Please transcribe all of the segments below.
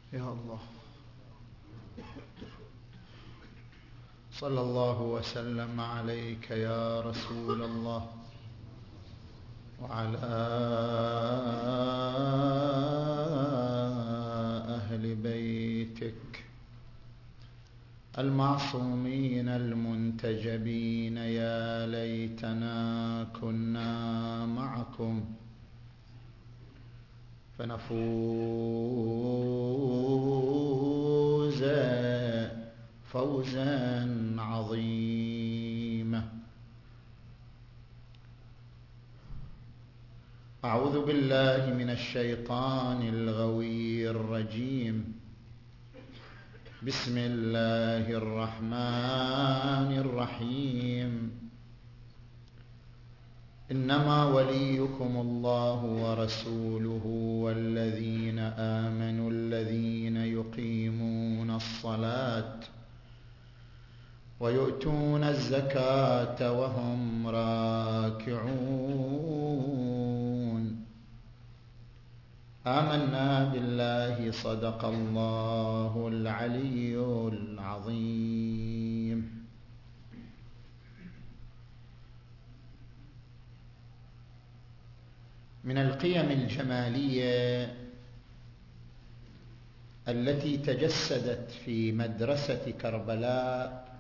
يا الله. صلى الله وسلم عليك يا رسول الله وعلى أهل بيتك المعصومين المنتجبين. يا ليتنا كنا معكم فنفوز فوزا عظيما. أعوذ بالله من الشيطان الغوي الرجيم. بسم الله الرحمن الرحيم. إنما وليكم الله ورسوله والذين آمنوا الذين يقيمون الصلاة ويؤتون الزكاة وهم راكعون. آمنا بالله. صدق الله العلي العظيم. من القيم الجمالية التي تجسدت في مدرسة كربلاء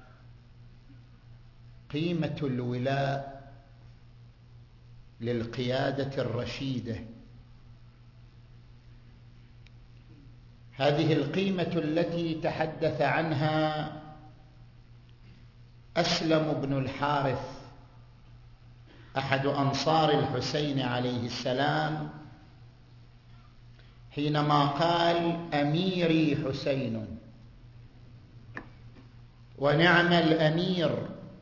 قيمة الولاء للقيادة الرشيدة. هذه القيمة التي تحدث عنها أسلم بن الحارث أحد أنصار الحسين عليه السلام حينما قال: أميري حسين ونعم الأمير،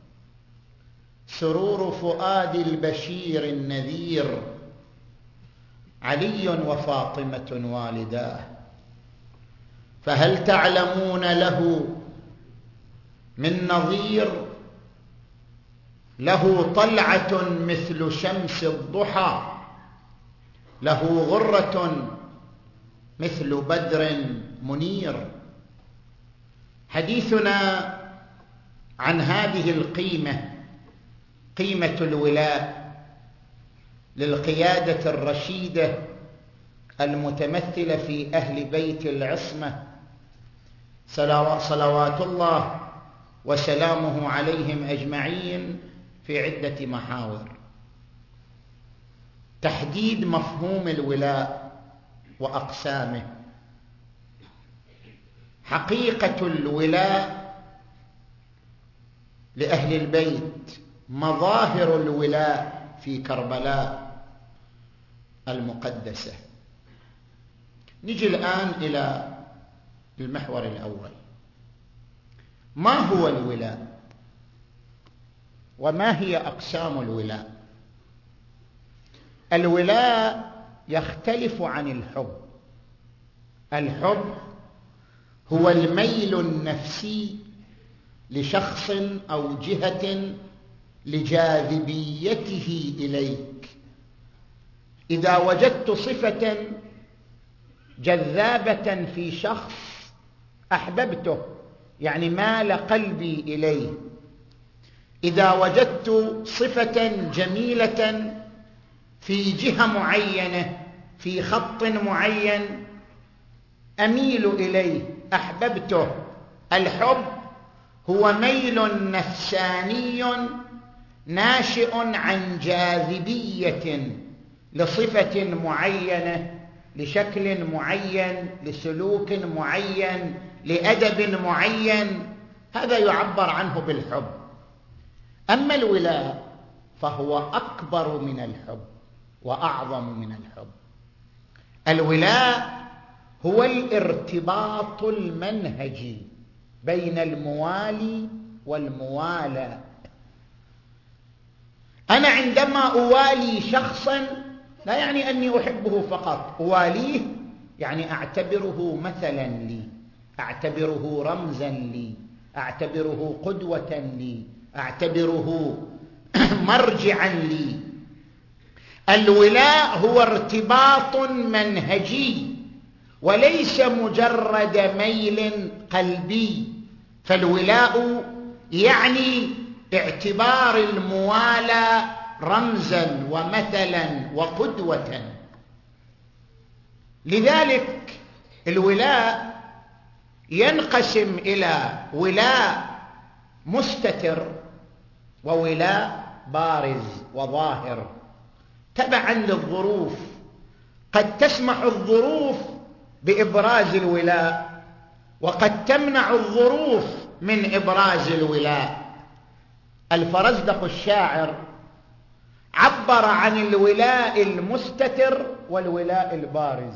سرور فؤاد البشير النذير، علي وفاطمة والداه، فهل تعلمون له من نظير؟ له طلعة مثل شمس الضحى، له غرة مثل بدر منير. حديثنا عن هذه القيمة، قيمة الولاء للقيادة الرشيدة المتمثلة في أهل بيت العصمة صلوات الله وسلامه عليهم أجمعين، في عدة محاور. تحديد مفهوم الولاء وأقسامه، حقيقة الولاء لأهل البيت، مظاهر الولاء في كربلاء المقدسة. نجي الآن إلى المحور الأول. ما هو الولاء وما هي أقسام الولاء؟ الولاء يختلف عن الحب. الحب هو الميل النفسي لشخص أو جهة لجاذبيته إليك. إذا وجدت صفة جذابة في شخص أحببته، يعني مال قلبي إليه. إذا وجدت صفة جميلة في جهة معينة، في خط معين، أميل إليه، أحببته. الحب هو ميل نفساني ناشئ عن جاذبية لصفة معينة، لشكل معين، لسلوك معين، لأدب معين. هذا يعبر عنه بالحب. أما الولاء فهو أكبر من الحب وأعظم من الحب. الولاء هو الارتباط المنهجي بين الموالي والموالى. أنا عندما أوالي شخصا لا يعني أني أحبه فقط، أواليه يعني أعتبره مثلا لي، أعتبره رمزا لي، أعتبره قدوة لي، أعتبره مرجعا لي. الولاء هو ارتباط منهجي وليس مجرد ميل قلبي. فالولاء يعني اعتبار الموالاة رمزا ومثلا وقدوة. لذلك الولاء ينقسم إلى ولاء مستتر وولاء بارز وظاهر تبعا للظروف. قد تسمح الظروف بإبراز الولاء وقد تمنع الظروف من إبراز الولاء. الفرزدق الشاعر عبر عن الولاء المستتر والولاء البارز.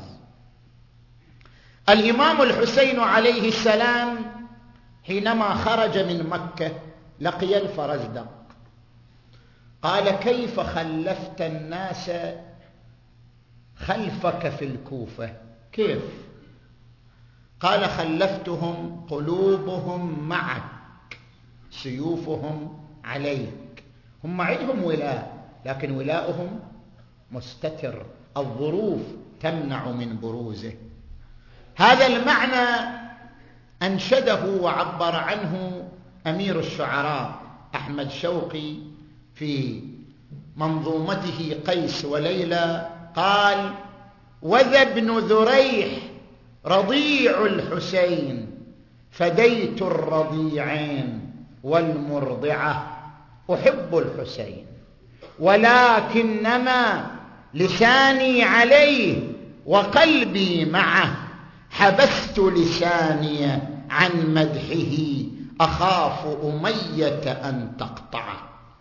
الإمام الحسين عليه السلام حينما خرج من مكة لقي الفرزدق، قال: كيف خلفت الناس خلفك في الكوفة؟ كيف؟ قال: خلفتهم قلوبهم معك سيوفهم عليك. هم عندهم ولاء لكن ولاؤهم مستتر، الظروف تمنع من بروزه. هذا المعنى أنشده وعبر عنه أمير الشعراء أحمد شوقي في منظومته قيس وليلى، قال: وذا ابن ذريح رضيع الحسين فديت الرضيعين والمرضعة أحب الحسين ولكنما لساني عليه وقلبي معه، حبست لساني عن مدحه أخاف أمية أن تقطعه.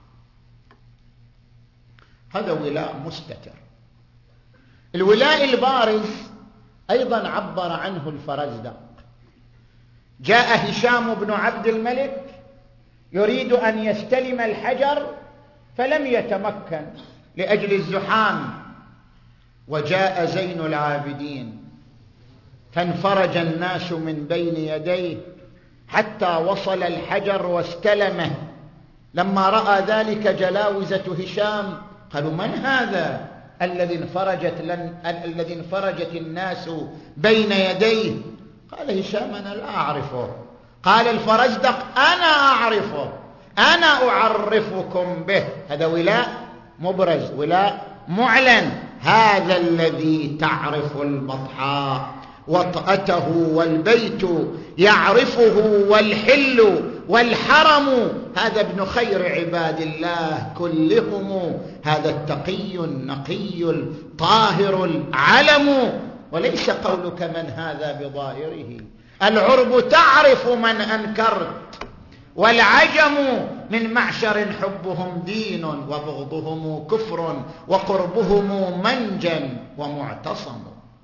هذا ولاء مستتر. الولاء البارز أيضا عبر عنه الفرزدق. جاء هشام بن عبد الملك يريد أن يستلم الحجر فلم يتمكن لأجل الزحام، وجاء زين العابدين فانفرج الناس من بين يديه حتى وصل الحجر واستلمه. لما رأى ذلك جلاوزة هشام قالوا: من هذا الذي انفرجت الناس بين يديه؟ قال هشام: أنا لا أعرفه. قال الفرزدق: أنا أعرفه، أنا أعرفكم به. هذا ولاء مبرز، ولاء معلن. هذا الذي تعرف البطحاء وطأته والبيت يعرفه والحل والحرم، هذا ابن خير عباد الله كلهم، هذا التقي النقي الطاهر العلم، وليس قولك من هذا بظاهره. العرب تعرف من أنكرت، والعجم من معشر حبهم دين وبغضهم كفر وقربهم منجا ومعتصم.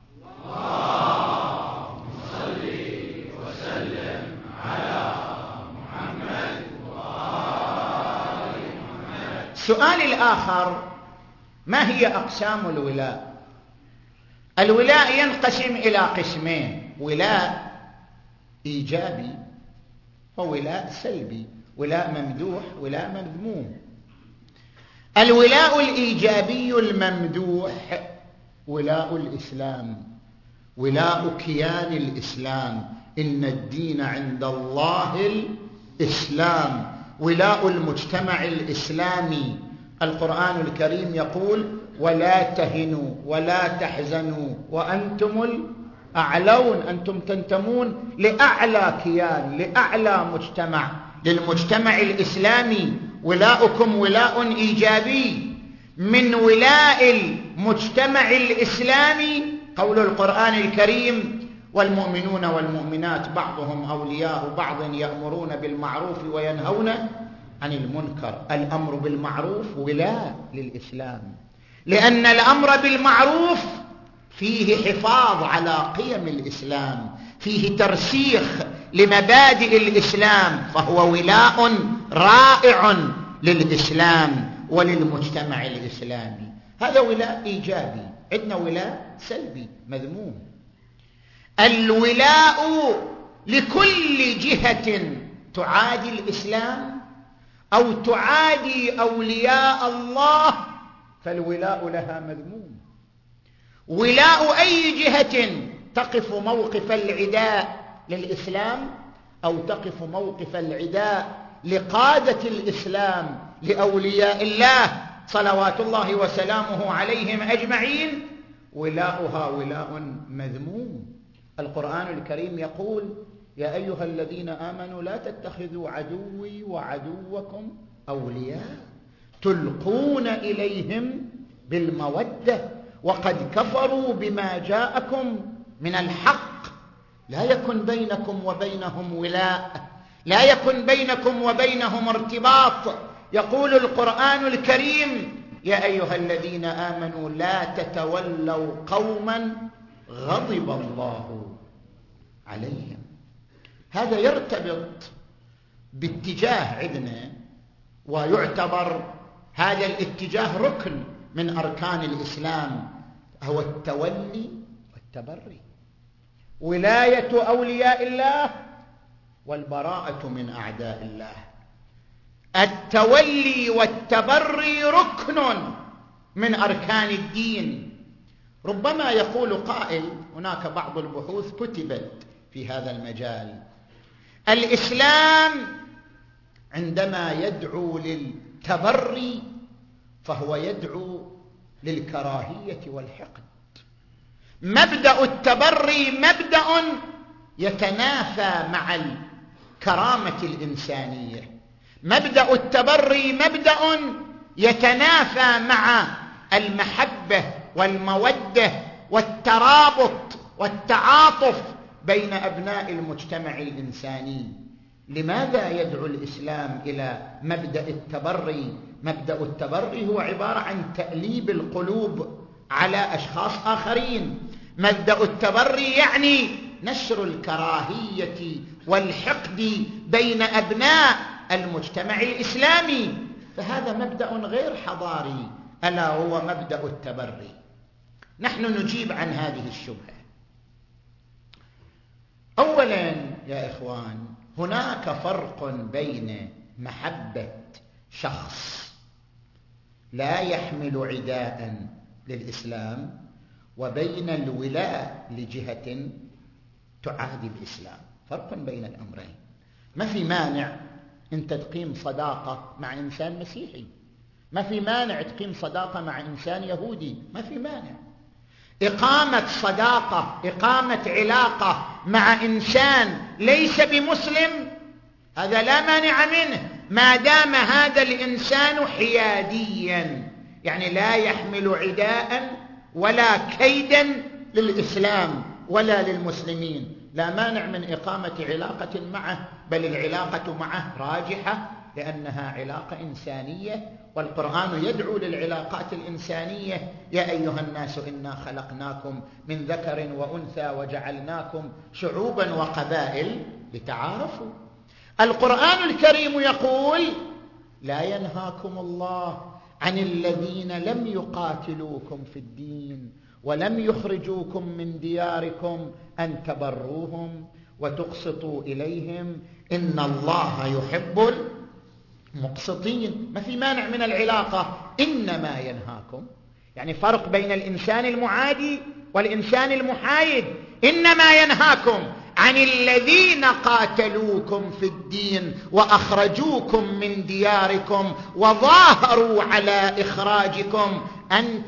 اللهم صل وسلم على محمد وآل محمد. السؤال الآخر: ما هي أقسام الولاء؟ الولاء ينقسم إلى قسمين: ولاء إيجابي وولاء سلبي، ولاء ممدوح ولاء مذموم. الولاء الإيجابي الممدوح ولاء الإسلام، ولاء كيان الإسلام، إن الدين عند الله الإسلام، ولاء المجتمع الإسلامي. القرآن الكريم يقول: ولا تهنوا ولا تحزنوا وأنتم الأعلون. أنتم تنتمون لأعلى كيان، لأعلى مجتمع، للمجتمع الإسلامي. ولاؤكم ولاء إيجابي. من ولاء المجتمع الإسلامي قول القرآن الكريم: والمؤمنون والمؤمنات بعضهم أولياء بعض يأمرون بالمعروف وينهون عن المنكر. الأمر بالمعروف ولاء للإسلام، لأن الأمر بالمعروف فيه حفاظ على قيم الإسلام، فيه ترسيخ لمبادئ الإسلام، فهو ولاء رائع للإسلام وللمجتمع الإسلامي. هذا ولاء إيجابي. عندنا ولاء سلبي مذموم. الولاء لكل جهة تعادي الإسلام أو تعادي أولياء الله فالولاء لها مذموم. ولاء أي جهة تقف موقف العداء للإسلام أو تقف موقف العداء لقادة الإسلام لأولياء الله صلوات الله وسلامه عليهم أجمعين، ولاؤها ولاء مذموم. القرآن الكريم يقول: يا أيها الذين آمنوا لا تتخذوا عدوي وعدوكم أولياء تلقون إليهم بالمودة وقد كفروا بما جاءكم من الحق لا يكن بينكم وبينهم ولاء، لا يكن بينكم وبينهم ارتباط. يقول القرآن الكريم: يا أيها الذين آمنوا لا تتولوا قوما غضب الله عليهم. هذا يرتبط باتجاه عندنا، ويعتبر هذا الاتجاه ركن من أركان الإسلام، هو التولي والتبري، ولاية أولياء الله والبراءة من أعداء الله. التولي والتبري ركن من أركان الدين. ربما يقول قائل، هناك بعض البحوث كتبت في هذا المجال، الإسلام عندما يدعو للتبري فهو يدعو للكراهية والحقد. مبدأ التبري مبدأ يتنافى مع الكرامة الإنسانية، مبدأ التبري مبدأ يتنافى مع المحبة والمودة والترابط والتعاطف بين أبناء المجتمع الإنساني. لماذا يدعو الإسلام إلى مبدأ التبري؟ مبدأ التبري هو عبارة عن تأليب القلوب على أشخاص آخرين. مبدأ التبري يعني نشر الكراهية والحقد بين أبناء المجتمع الإسلامي، فهذا مبدأ غير حضاري، ألا هو مبدأ التبري. نحن نجيب عن هذه الشبهة. أولا يا إخوان، هناك فرق بين محبة شخص لا يحمل عداء للإسلام وبين الولاء لجهة تعادي الإسلام. فرق بين الأمرين. ما في مانع أنت تقيم صداقة مع إنسان مسيحي، ما في مانع تقيم صداقة مع إنسان يهودي، ما في مانع. إقامة صداقة، إقامة علاقة مع إنسان ليس بمسلم، هذا لا مانع منه ما دام هذا الإنسان حياديا، يعني لا يحمل عداء ولا كيدا للإسلام ولا للمسلمين. لا مانع من إقامة علاقة معه، بل العلاقة معه راجحة لأنها علاقة إنسانية، والقرآن يدعو للعلاقات الإنسانية: يا أيها الناس إنا خلقناكم من ذكر وأنثى وجعلناكم شعوبا وقبائل لتعارفوا. القرآن الكريم يقول: لا ينهاكم الله عن الذين لم يقاتلوكم في الدين ولم يخرجوكم من دياركم أن تبروهم وتقسطوا إليهم إن الله يحب المقسطين. ما في مانع من العلاقة، إنما ينهاكم، يعني فرق بين الإنسان المعادي والإنسان المحايد. إنما ينهاكم عن الذين قاتلوكم في الدين وأخرجوكم من دياركم وظاهروا على إخراجكم أن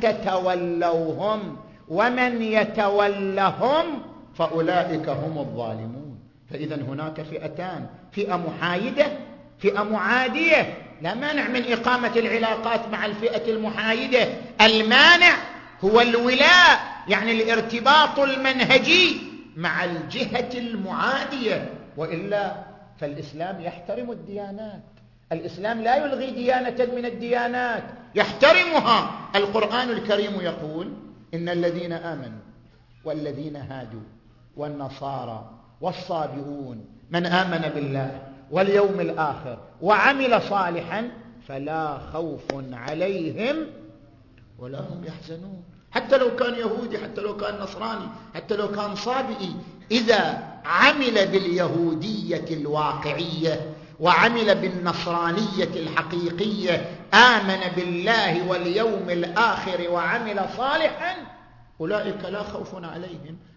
تتولوهم ومن يتولهم فأولئك هم الظالمون. فإذا هناك فئتان: فئة محايدة، فئة معادية. لا مانع من إقامة العلاقات مع الفئة المحايدة. المانع هو الولاء، يعني الارتباط المنهجي مع الجهة المعادية، وإلا فالإسلام يحترم الديانات. الإسلام لا يلغي ديانة من الديانات، يحترمها. القرآن الكريم يقول: إن الذين آمنوا والذين هادوا والنصارى والصابئون من آمن بالله واليوم الآخر وعمل صالحا فلا خوف عليهم ولا هم يحزنون. حتى لو كان يهودي، حتى لو كان نصراني، حتى لو كان صابئي، إذا عمل باليهودية الواقعية وعمل بالنصرانية الحقيقية، آمن بالله واليوم الآخر وعمل صالحا، أولئك لا خوف عليهم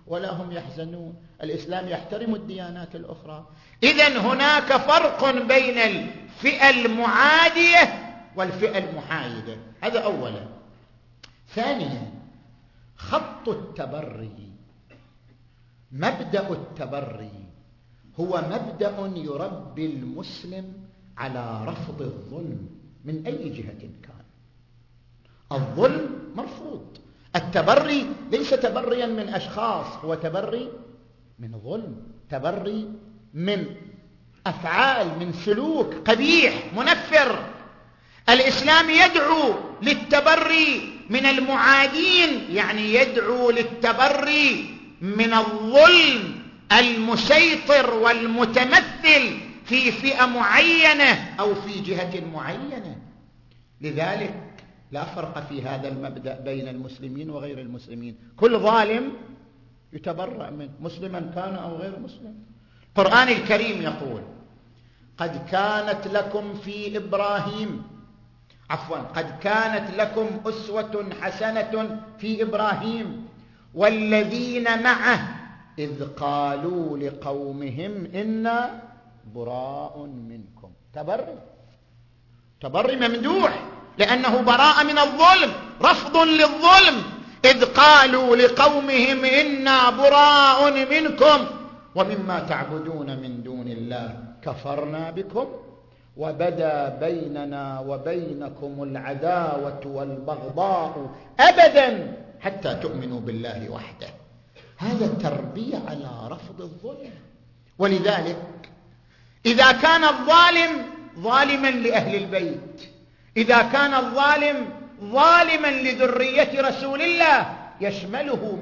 ولا هم يحزنون. الإسلام يحترم الديانات الأخرى. إذن هناك فرق بين الفئة المعادية والفئة المحايدة. هذا أولا. ثانيا، خط التبري، مبدأ التبري هو مبدأ يربي المسلم على رفض الظلم من أي جهة كان. الظلم مرفوض. التبري ليس تبريا من أشخاص، هو تبري من ظلم، تبري من أفعال، من سلوك قبيح منفر. الإسلام يدعو للتبري من المعادين، يعني يدعو للتبري من الظلم المسيطر والمتمثل في فئة معينة أو في جهة معينة. لذلك لا فرق في هذا المبدأ بين المسلمين وغير المسلمين. كل ظالم يتبرأ منه، مسلما كان أو غير مسلم. القرآن الكريم يقول: قد كانت لكم لكم أسوة حسنة في إبراهيم والذين معه إذ قالوا لقومهم إنا براء منكم. تبري ممدوح، لأنه براء من الظلم، رفض للظلم. إذ قالوا لقومهم إنا براء منكم ومما تعبدون من دون الله كفرنا بكم وبدا بيننا وبينكم العداوة والبغضاء أبدا حتى تؤمنوا بالله وحده. هذا التربية على رفض الظلم. ولذلك إذا كان الظالم ظالما لأهل البيت، إذا كان الظالم ظالما لذرية رسول الله، يشمله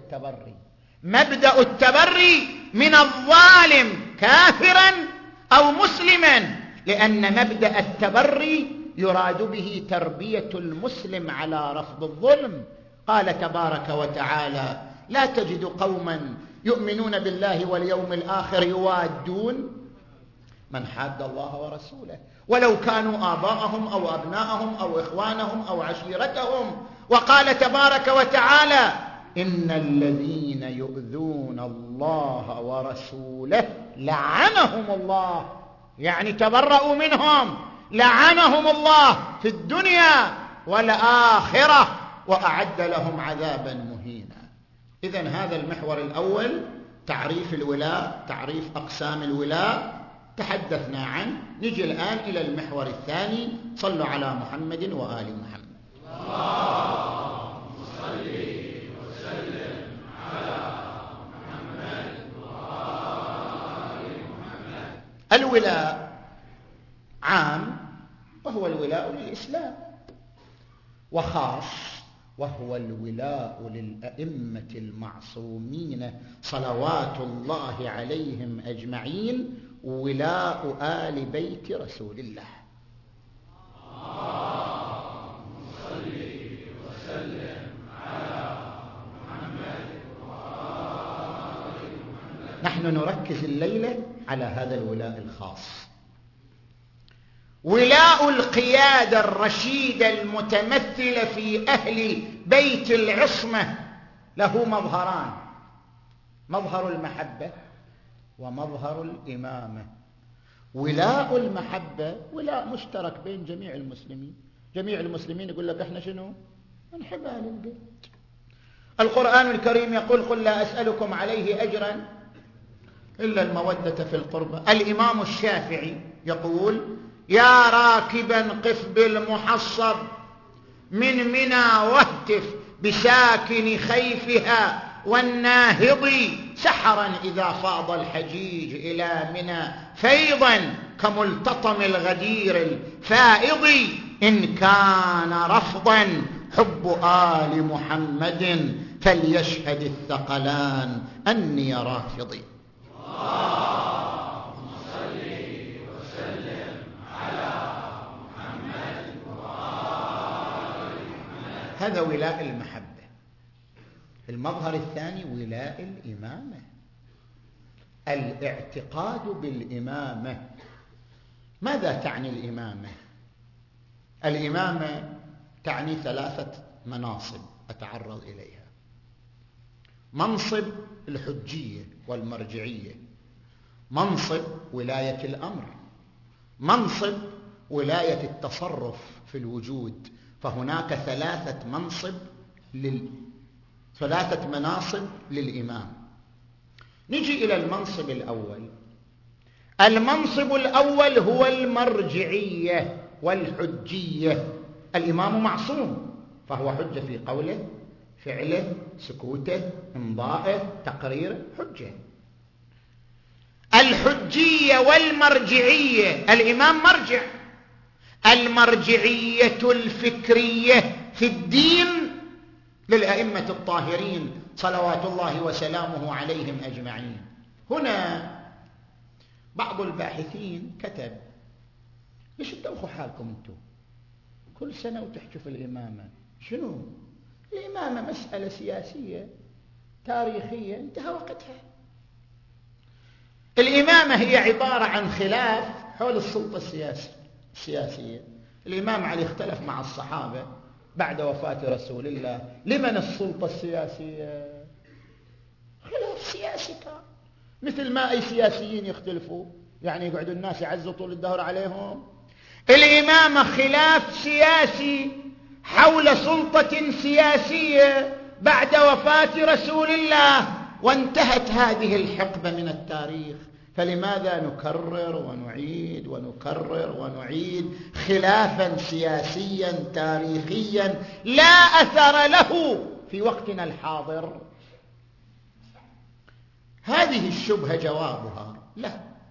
مبدأ التبري من الظالم كافرا أو مسلما، لأن مبدأ التبري يراد به تربية المسلم على رفض الظلم. قال تبارك وتعالى: لا تجد قوما يؤمنون بالله واليوم الآخر يوادون من حاد الله ورسوله ولو كانوا آباءهم أو أبناءهم أو إخوانهم أو عشيرتهم. وقال تبارك وتعالى: إن الذين يؤذون الله ورسوله لعنهم الله، يعني تبرأوا منهم، لعنهم الله في الدنيا والآخرة وأعد لهم عذابا مهينا. إذن هذا المحور الأول، تعريف الولاء، تعريف أقسام الولاء، تحدثنا عنه. نجي الآن إلى المحور الثاني. صلوا على محمد وآل محمد. اللهم صل وسلم على محمد وآل محمد. الولاء عام وهو الولاء للإسلام، وخاص وهو الولاء للأئمة المعصومين صلوات الله عليهم أجمعين، ولاء آل بيت رسول الله. اللهم صل وسلم على محمد وآل محمد. نحن نركز الليلة على هذا الولاء الخاص، ولاء القيادة الرشيدة المتمثلة في أهل بيت العصمة. له مظهران: مظهر المحبة ومظهر الإمامة. ولاء المحبة ولاء مشترك بين جميع المسلمين. جميع المسلمين يقول لك احنا شنو؟ نحب أهل البيت. القرآن الكريم يقول: قل لا أسألكم عليه أجرا إلا المودة في القربى. الإمام الشافعي يقول: يا راكبا قف بالمحصب من منى واهتف بساكن خيفها والناهض سحرا إذا فاض الحجيج إلى منى فيضا كملتطم الغدير الفائض. إن كان رفضا حب آل محمد فليشهد الثقلان أني رافضي. اللهم صل وسلم على محمد وآل محمد. هذا ولاء المحبة. المظهر الثاني ولاء الإمامة، الاعتقاد بالإمامة. ماذا تعني الإمامة؟ الإمامة تعني 3 مناصب أتعرض إليها. منصب الحجية والمرجعية، منصب ولاية الأمر، منصب ولاية التصرف في الوجود. فهناك ثلاثة مناصب للإمام. نجي إلى المنصب الأول. المنصب الأول هو المرجعية والحجية. الإمام معصوم، فهو حجة في قوله، فعله، سكوته، إمضائه، تقريره، حجة. الحجية والمرجعية، الإمام مرجع. المرجعية الفكرية في الدين للأئمة الطاهرين صلوات الله وسلامه عليهم أجمعين. هنا بعض الباحثين كتب: ليش تدوخوا حالكم انتم كل سنة وتحكوا في الإمامة؟ شنو الإمامة؟ مسألة سياسية تاريخية انتهى وقتها. الإمامة هي عبارة عن خلاف حول السلطة السياسية. الإمام علي اختلف مع الصحابة بعد وفاة رسول الله: لمن السلطة السياسية؟ خلاف سياسي كان، مثل ما أي سياسيين يختلفوا، يعني يقعدوا الناس يعزوا طول الدهر عليهم. الإمامة خلاف سياسي حول سلطة سياسية بعد وفاة رسول الله، وانتهت هذه الحقبة من التاريخ. فلماذا نكرر ونعيد ونكرر ونعيد خلافا سياسيا تاريخيا لا أثر له في وقتنا الحاضر؟ هذه الشبهة جوابها لا.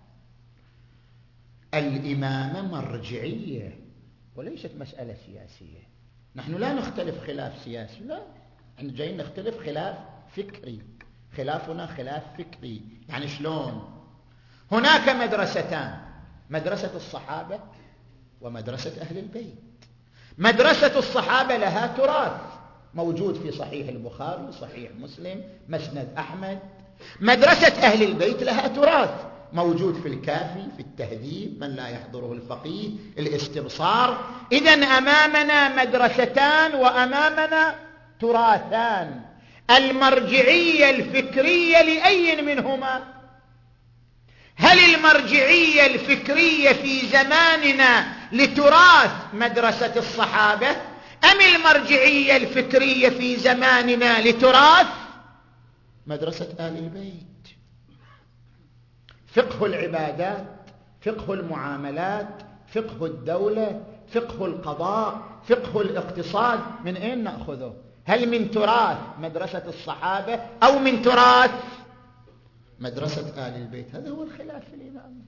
الإمامة مرجعية وليست مسألة سياسية. نحن لا نختلف خلاف سياسي، لا، نحن جايين نختلف خلاف فكري. خلافنا خلاف فكري. يعني شلون؟ هناك مدرستان: مدرسة الصحابة ومدرسة أهل البيت. مدرسة الصحابة لها تراث موجود في صحيح البخاري، صحيح مسلم، مسند أحمد. مدرسة أهل البيت لها تراث موجود في الكافي، في التهذيب، من لا يحضره الفقيه، الاستبصار. إذن أمامنا مدرستان وأمامنا تراثان. المرجعية الفكرية لأي منهما؟ هل المرجعية الفكرية في زماننا لتراث مدرسة الصحابة، أم المرجعية الفكرية في زماننا لتراث مدرسة آل البيت؟ فقه العبادات، فقه المعاملات، فقه الدولة، فقه القضاء، فقه الاقتصاد، من أين نأخذه؟ هل من تراث مدرسة الصحابة أو من تراث مدرسة آل البيت؟ هذا هو الخلاف في الإمامة.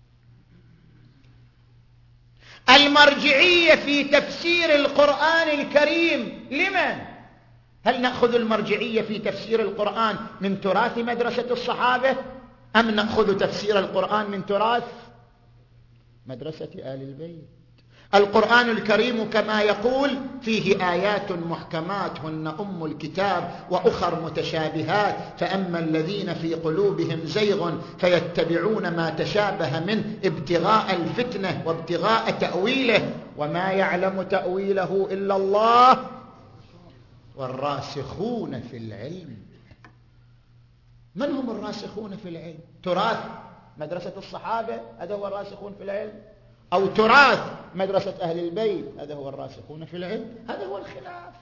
المرجعية في تفسير القرآن الكريم لمن؟ هل نأخذ المرجعية في تفسير القرآن من تراث مدرسة الصحابة، أم نأخذ تفسير القرآن من تراث مدرسة آل البيت؟ القرآن الكريم كما يقول فيه آيات محكمات هن أم الكتاب وأخر متشابهات، فأما الذين في قلوبهم زيغ فيتبعون ما تشابه منه ابتغاء الفتنة وابتغاء تأويله وما يعلم تأويله إلا الله والراسخون في العلم. من هم الراسخون في العلم؟ تراث مدرسة الصحابة هذا هو الراسخون في العلم، أو تراث مدرسة أهل البيت هذا هو الراسخون في العلم؟ هذا هو الخلاف.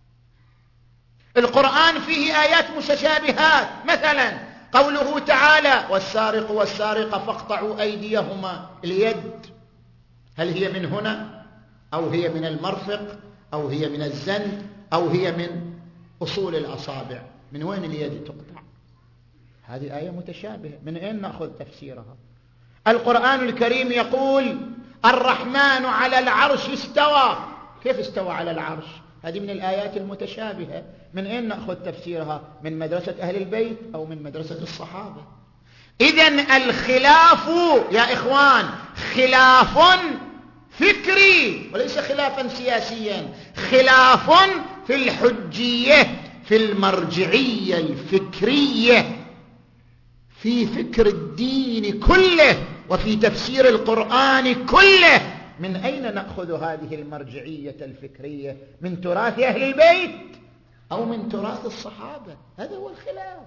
القرآن فيه آيات متشابهات، مثلا قوله تعالى: والسارق والسارقة فاقطعوا أيديهما. اليد هل هي من هنا، أو هي من المرفق، أو هي من الزند، أو هي من أصول الأصابع؟ من وين اليد تقطع؟ هذه آية متشابهة، من أين نأخذ تفسيرها؟ القرآن الكريم يقول: الرحمن على العرش استوى. كيف استوى على العرش؟ هذه من الآيات المتشابهة، من أين نأخذ تفسيرها؟ من مدرسة أهل البيت أو من مدرسة الصحابة؟ إذن الخلاف يا إخوان خلاف فكري وليس خلافا سياسيا، خلاف في الحجية، في المرجعية الفكرية، في فكر الدين كله، وفي تفسير القرآن كله. من أين نأخذ هذه المرجعية الفكرية؟ من تراث أهل البيت أو من تراث الصحابة؟ هذا هو الخلاف.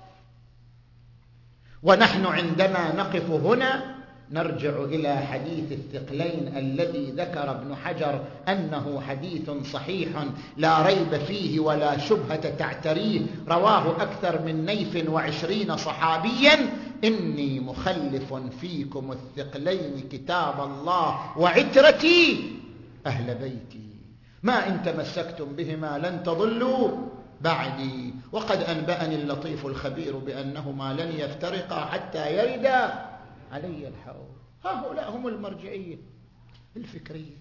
ونحن عندما نقف هنا نرجع إلى حديث الثقلين الذي ذكر ابن حجر أنه حديث صحيح لا ريب فيه ولا شبهة تعتريه، رواه أكثر من 22 صحابيا: إني مخلف فيكم الثقلين كتاب الله وعترتي أهل بيتي، ما إن تمسكتم بهما لن تضلوا بعدي، وقد أنبأني اللطيف الخبير بأنهما لن يفترقا حتى يردا علي الحوض. هؤلاء هم المرجعية الفكرية.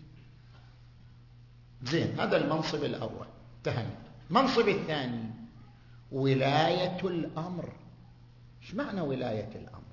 زين، هذا المنصب الأول انتهى. المنصب الثاني ولاية الأمر. ايش معنى ولاية الأمر؟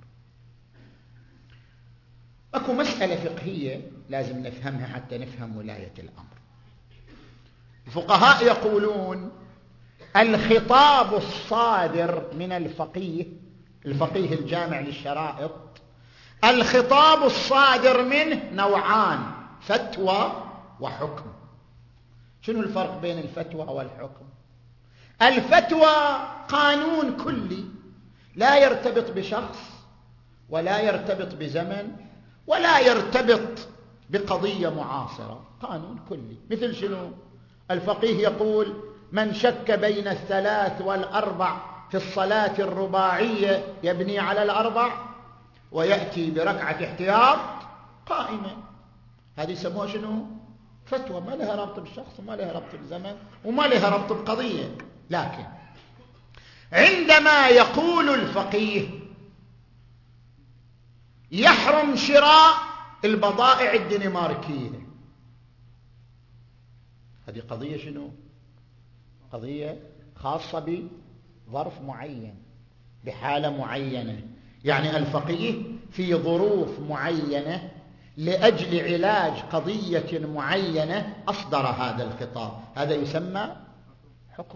اكو مسألة فقهية لازم نفهمها حتى نفهم ولاية الأمر. الفقهاء يقولون الخطاب الصادر من الفقيه الجامع للشرائط، الخطاب الصادر منه نوعان: فتوى وحكم. شنو الفرق بين الفتوى والحكم؟ الفتوى قانون كلي لا يرتبط بشخص ولا يرتبط بزمن ولا يرتبط بقضية معاصرة، قانون كلي. مثل شنو؟ الفقيه يقول: من شك بين 3 و4 في الصلاة الرباعية يبني على 4 ويأتي بركعة احتياط قائمة. هذه يسموها شنو؟ فتوى، ما لها ربط بالشخص وما لها ربط بالزمن وما لها ربط بقضية. لكن عندما يقول الفقيه يحرم شراء البضائع الدنماركية، هذه قضية شنو؟ قضية خاصة بظرف معين بحالة معينة. يعني الفقيه في ظروف معينة لأجل علاج قضية معينة أصدر هذا الخطاب، هذا يسمى حكم.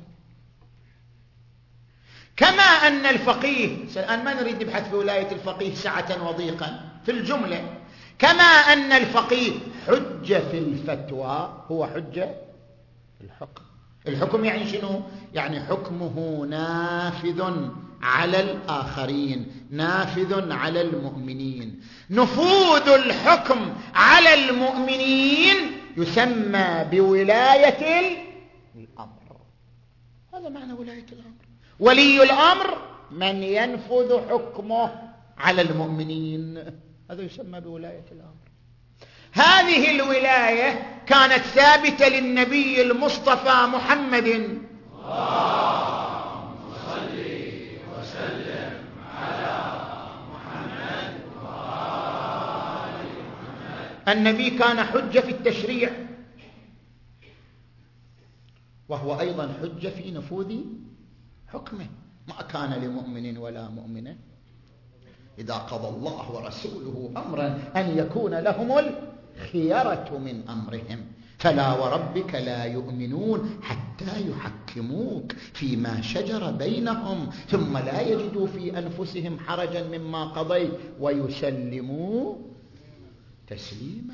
كما أن الفقيه، الآن ما نريد نبحث في ولاية الفقيه سعة وضيقا، في الجملة كما أن الفقيه حجة في الفتوى هو حجة في الحكم. الحكم يعني شنو؟ يعني حكمه نافذ على الآخرين، نافذ على المؤمنين. نفوذ الحكم على المؤمنين يسمى بولاية الأمر. هذا معنى ولاية الأمر. ولي الأمر من ينفذ حكمه على المؤمنين، هذا يسمى بولاية الأمر. هذه الولاية كانت ثابتة للنبي المصطفى محمد. اللهم صل وسلم على محمد وآل محمد. النبي كان حجة في التشريع، وهو أيضا حجة في نفوذ حكمه. ما كان لمؤمن ولا مؤمنة إذا قضى الله ورسوله أمرا أن يكون لهم الخيرة من أمرهم، فلا وربك لا يؤمنون حتى يحكموك فيما شجر بينهم ثم لا يجدوا في أنفسهم حرجا مما قضيت ويسلموا تسليما.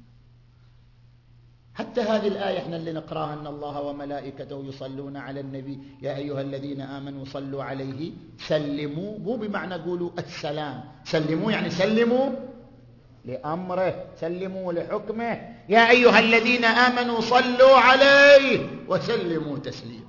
حتى هذه الآية احنا اللي نقراها: أن الله وملائكته يصلون على النبي يا أيها الذين آمنوا صلوا عليه سلموا، مو بمعنى قولوا السلام، سلموا يعني سلموا لأمره، سلموا لحكمه. يا أيها الذين آمنوا صلوا عليه وسلموا تسليما.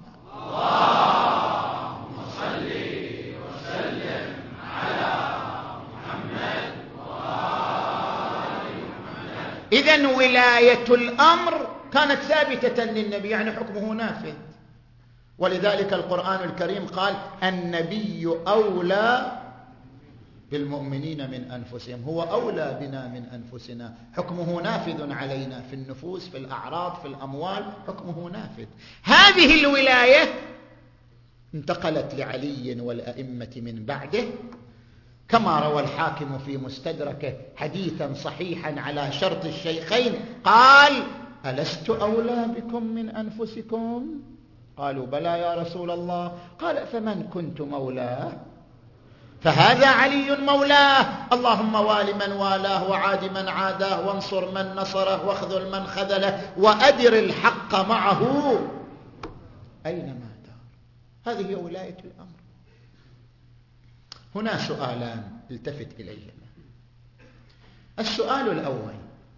اللهم صل وسلم على محمد وآل محمد. إذن ولاية الأمر كانت ثابتة للنبي، يعني حكمه نافذ. ولذلك القرآن الكريم قال: النبي أولى بالمؤمنين من أنفسهم، هو أولى بنا من أنفسنا، حكمه نافذ علينا في النفوس، في الأعراض، في الأموال، حكمه نافذ. هذه الولاية انتقلت لعلي والأئمة من بعده، كما روى الحاكم في مستدركه حديثا صحيحا على شرط الشيخين قال: ألست أولى بكم من أنفسكم؟ قالوا: بلى يا رسول الله. قال: فمن كنت مولاه؟ فهذا علي مولاه. اللهم وال من والاه وعاد من عاداه وانصر من نصره واخذل من خذله وأدر الحق معه أينما دار. هذه هي ولاية الأمر. هنا سؤالان التفت إليهما. السؤال الأول: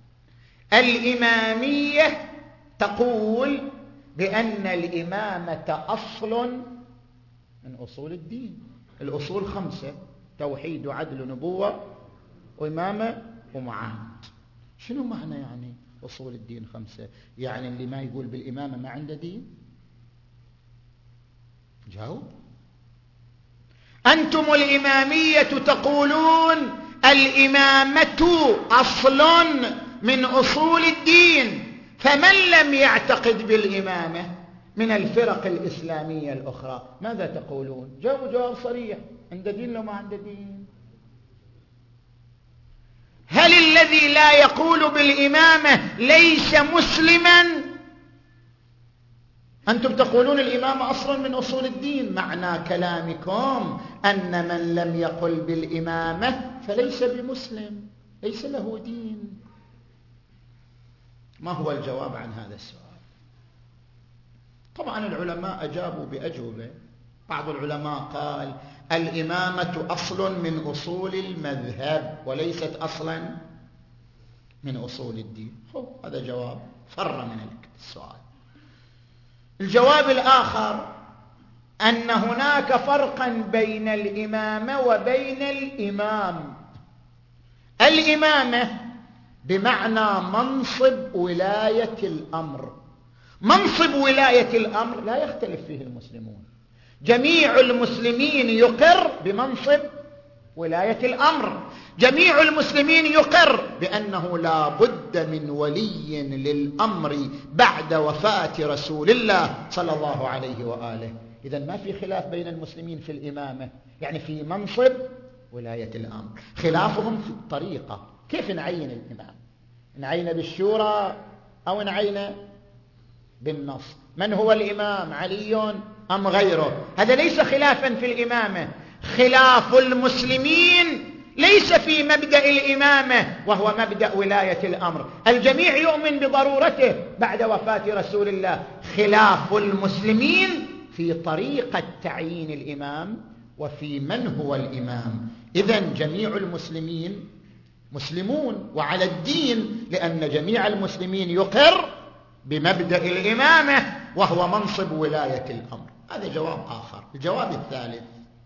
الإمامية تقول بأن الإمامة أصل من أصول الدين. الأصول 5: توحيد وعدل ونبوة وإمامة ومعاد. شنو معنى يعني أصول الدين 5؟ يعني اللي ما يقول بالإمامة ما عنده دين؟ جاوب. أنتم الإمامية تقولون الإمامة أصل من أصول الدين، فمن لم يعتقد بالإمامة من الفرق الإسلامية الأخرى ماذا تقولون؟ جاوبوا جواب صريح. عنده دين لو ما عنده دين؟ هل الذي لا يقول بالإمامة ليس مسلما؟ أنتم تقولون الإمامة أصل من أصول الدين، معنى كلامكم أن من لم يقل بالإمامة فليس بمسلم، ليس له دين. ما هو الجواب عن هذا السؤال؟ طبعا العلماء أجابوا بأجوبة. بعض العلماء قال الإمامة أصل من أصول المذهب وليست أصلا من أصول الدين. هذا جواب فر من السؤال. الجواب الآخر أن هناك فرقا بين الإمامة وبين الإمام. الإمامة بمعنى منصب ولاية الأمر. منصب ولاية الأمر لا يختلف فيه المسلمون، جميع المسلمين يقر بمنصب ولاية الأمر، جميع المسلمين يقر بأنه لا بد من ولي للأمر بعد وفاة رسول الله صلى الله عليه وآله. إذن ما في خلاف بين المسلمين في الإمامة، يعني في منصب ولاية الأمر. خلافهم في الطريقة، كيف نعين الإمام؟ نعين بالشورى أو نعين بالنص؟ من هو الإمام؟ علي أم غيره؟ هذا ليس خلافا في الإمامة. خلاف المسلمين ليس في مبدأ الإمامة وهو مبدأ ولاية الأمر، الجميع يؤمن بضرورته بعد وفاة رسول الله. خلاف المسلمين في طريقة تعيين الإمام وفي من هو الإمام. إذن جميع المسلمين مسلمون وعلى الدين، لأن جميع المسلمين يقر بمبدأ الإمامة وهو منصب ولاية الأمر. هذا جواب آخر. الجواب الثالث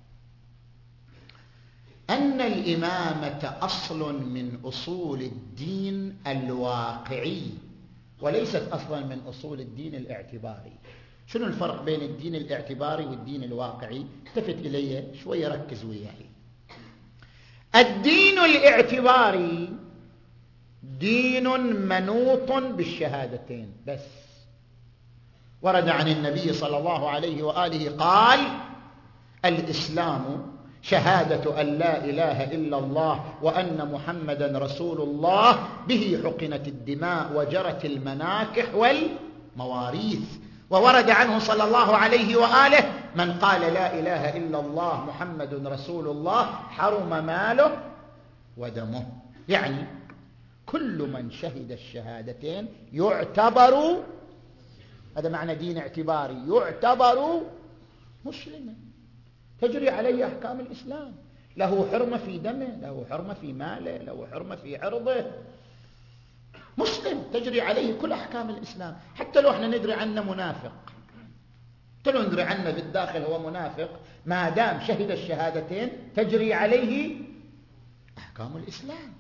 أن الإمامة أصل من أصول الدين الواقعي وليست أصلا من أصول الدين الاعتباري. شنو الفرق بين الدين الاعتباري والدين الواقعي؟ التفت إلي شوية، ركز وياي. الدين الاعتباري دين منوط بالشهادتين بس. ورد عن النبي صلى الله عليه وآله قال: الإسلام شهادة أن لا إله إلا الله وأن محمدا رسول الله، به حقنت الدماء وجرت المناكح والمواريث. وورد عنه صلى الله عليه وآله: من قال لا إله إلا الله محمد رسول الله حرم ماله ودمه. يعني كل من شهد الشهادتين يعتبر، هذا معنى دين اعتباري، يعتبر مسلما، تجري عليه أحكام الإسلام، له حرمة في دمه، له حرمة في ماله، له حرمة في عرضه، مسلم تجري عليه كل أحكام الإسلام. حتى لو احنا ندري عنه منافق، حتى لو ندري عنه بالداخل هو منافق، ما دام شهد الشهادتين تجري عليه أحكام الإسلام.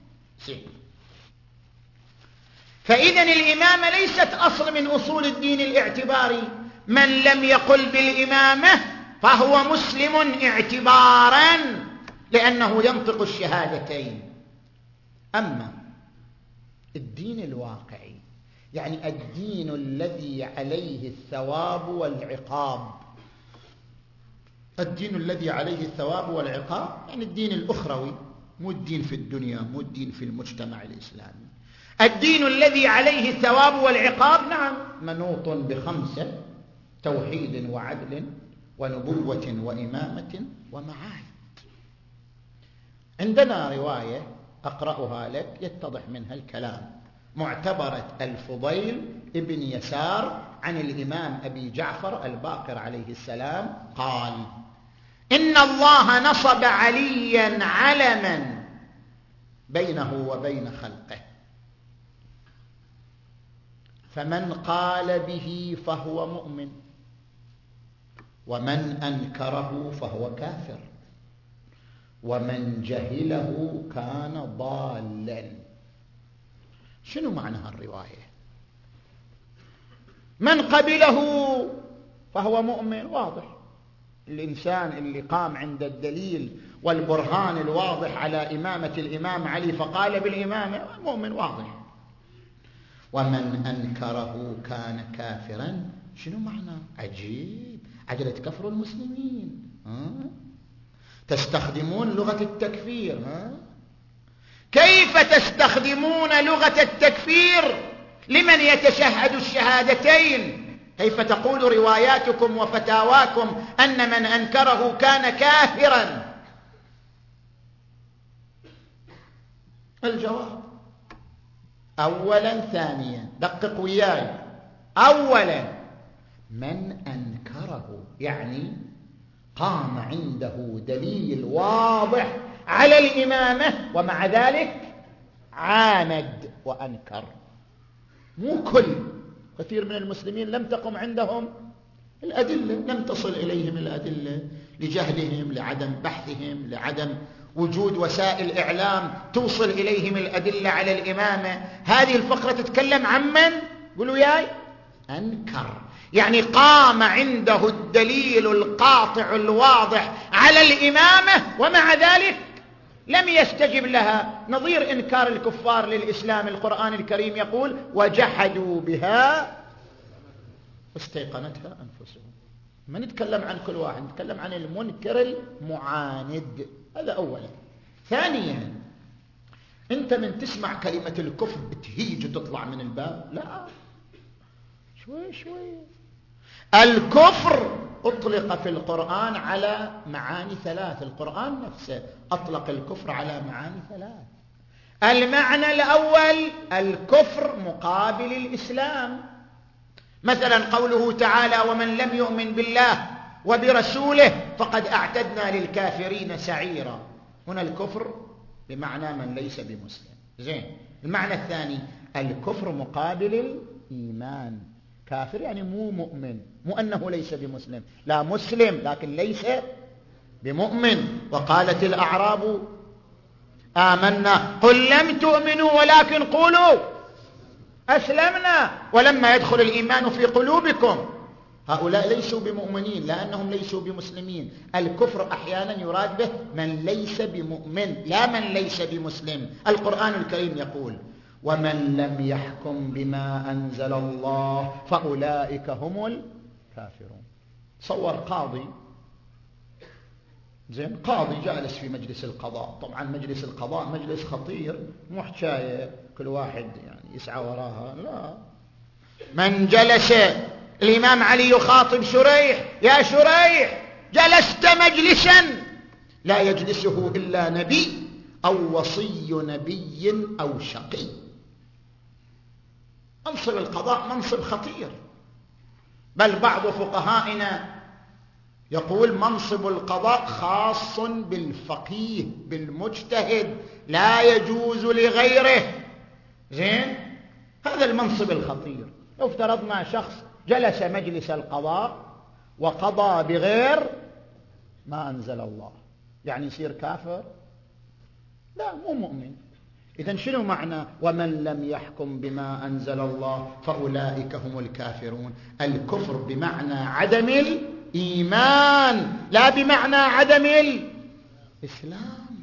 فإذن الإمامة ليست أصل من أصول الدين الاعتباري. من لم يقل بالإمامة فهو مسلم اعتبارا لأنه ينطق الشهادتين. أما الدين الواقعي يعني الدين الذي عليه الثواب والعقاب، الدين الذي عليه الثواب والعقاب يعني الدين الأخروي، مو الدين في الدنيا، مو الدين في المجتمع الإسلامي. الدين الذي عليه الثواب والعقاب نعم منوط ب5: توحيد وعدل ونبوة وإمامة ومعاد. عندنا رواية أقرأها لك يتضح منها الكلام، معتبرة الفضيل ابن يسار عن الإمام أبي جعفر الباقر عليه السلام قال: إن الله نصب عليا علما بينه وبين خلقه، فمن قال به فهو مؤمن، ومن أنكره فهو كافر، ومن جهله كان ضالا. شنو معنى هالرواية؟ من قبله فهو مؤمن، واضح. الإنسان اللي قام عند الدليل والبرهان الواضح على إمامة الإمام علي فقال بالإمامة مؤمن، واضح. ومن أنكره كان كافرا. شنو معنى؟ عجيب، عجلة كفر المسلمين. تستخدمون لغة التكفير. كيف تستخدمون لغة التكفير لمن يتشهد الشهادتين؟ كيف تقول رواياتكم وفتاواكم أن من أنكره كان كافرا؟ الجواب: أولا ثانيا، دقق وياي. أولا، من أنكره يعني قام عنده دليل واضح على الإمامة ومع ذلك عاند وأنكر. مو كل، كثير من المسلمين لم تقم عندهم الأدلة، لم تصل إليهم الأدلة لجهلهم، لعدم بحثهم، لعدم وجود وسائل إعلام توصل إليهم الأدلة على الإمامة. هذه الفقرة تتكلم عن من؟ قولوا ياي. أنكر، يعني قام عنده الدليل القاطع الواضح على الإمامة ومع ذلك لم يستجب لها، نظير إنكار الكفار للإسلام. القرآن الكريم يقول: وجحدوا بها واستيقنتها أنفسهم. ما نتكلم عن كل واحد، نتكلم عن المنكر المعاند. هذا أولا. ثانيا، أنت من تسمع كلمة الكفر بتهيج وتطلع من الباب؟ لا، شوي شوي. الكفر أطلق في القرآن على معاني ثلاث. القرآن نفسه أطلق الكفر على معاني ثلاث. المعنى الأول: الكفر مقابل الإسلام. مثلا قوله تعالى: ومن لم يؤمن بالله وبرسوله فقد أعتدنا للكافرين سعيرا. هنا الكفر بمعنى من ليس بمسلم. زين. المعنى الثاني: الكفر مقابل الإيمان. كافر يعني مو مؤمن، مو أنه ليس بمسلم، لا، مسلم لكن ليس بمؤمن. وقالت الأعراب آمنا قل لم تؤمنوا ولكن قولوا أسلمنا ولما يدخل الإيمان في قلوبكم. هؤلاء ليسوا بمؤمنين لأنهم ليسوا بمسلمين. الكفر أحيانا يراد به من ليس بمؤمن، لا من ليس بمسلم. القرآن الكريم يقول: ومن لم يحكم بما أنزل الله فأولئك هم الكافرون. صور قاضي، زين، قاضي جالس في مجلس القضاء. طبعا مجلس القضاء مجلس خطير، مو حكاية كل واحد يعني يسعى وراها، لا. من جلس، الإمام علي يخاطب شريح: يا شريح، جلست مجلسا لا يجلسه إلا نبي أو وصي نبي أو شقي. منصب القضاء منصب خطير، بل بعض فقهائنا يقول منصب القضاء خاص بالفقيه بالمجتهد، لا يجوز لغيره. زين، هذا المنصب الخطير. لو افترضنا شخص جلس مجلس القضاء وقضى بغير ما أنزل الله، يعني يصير كافر؟ لا، مو مؤمن. إذن شنو معنى ومن لم يحكم بما أنزل الله فأولئك هم الكافرون؟ الكفر بمعنى عدم الإيمان، لا بمعنى عدم الإسلام.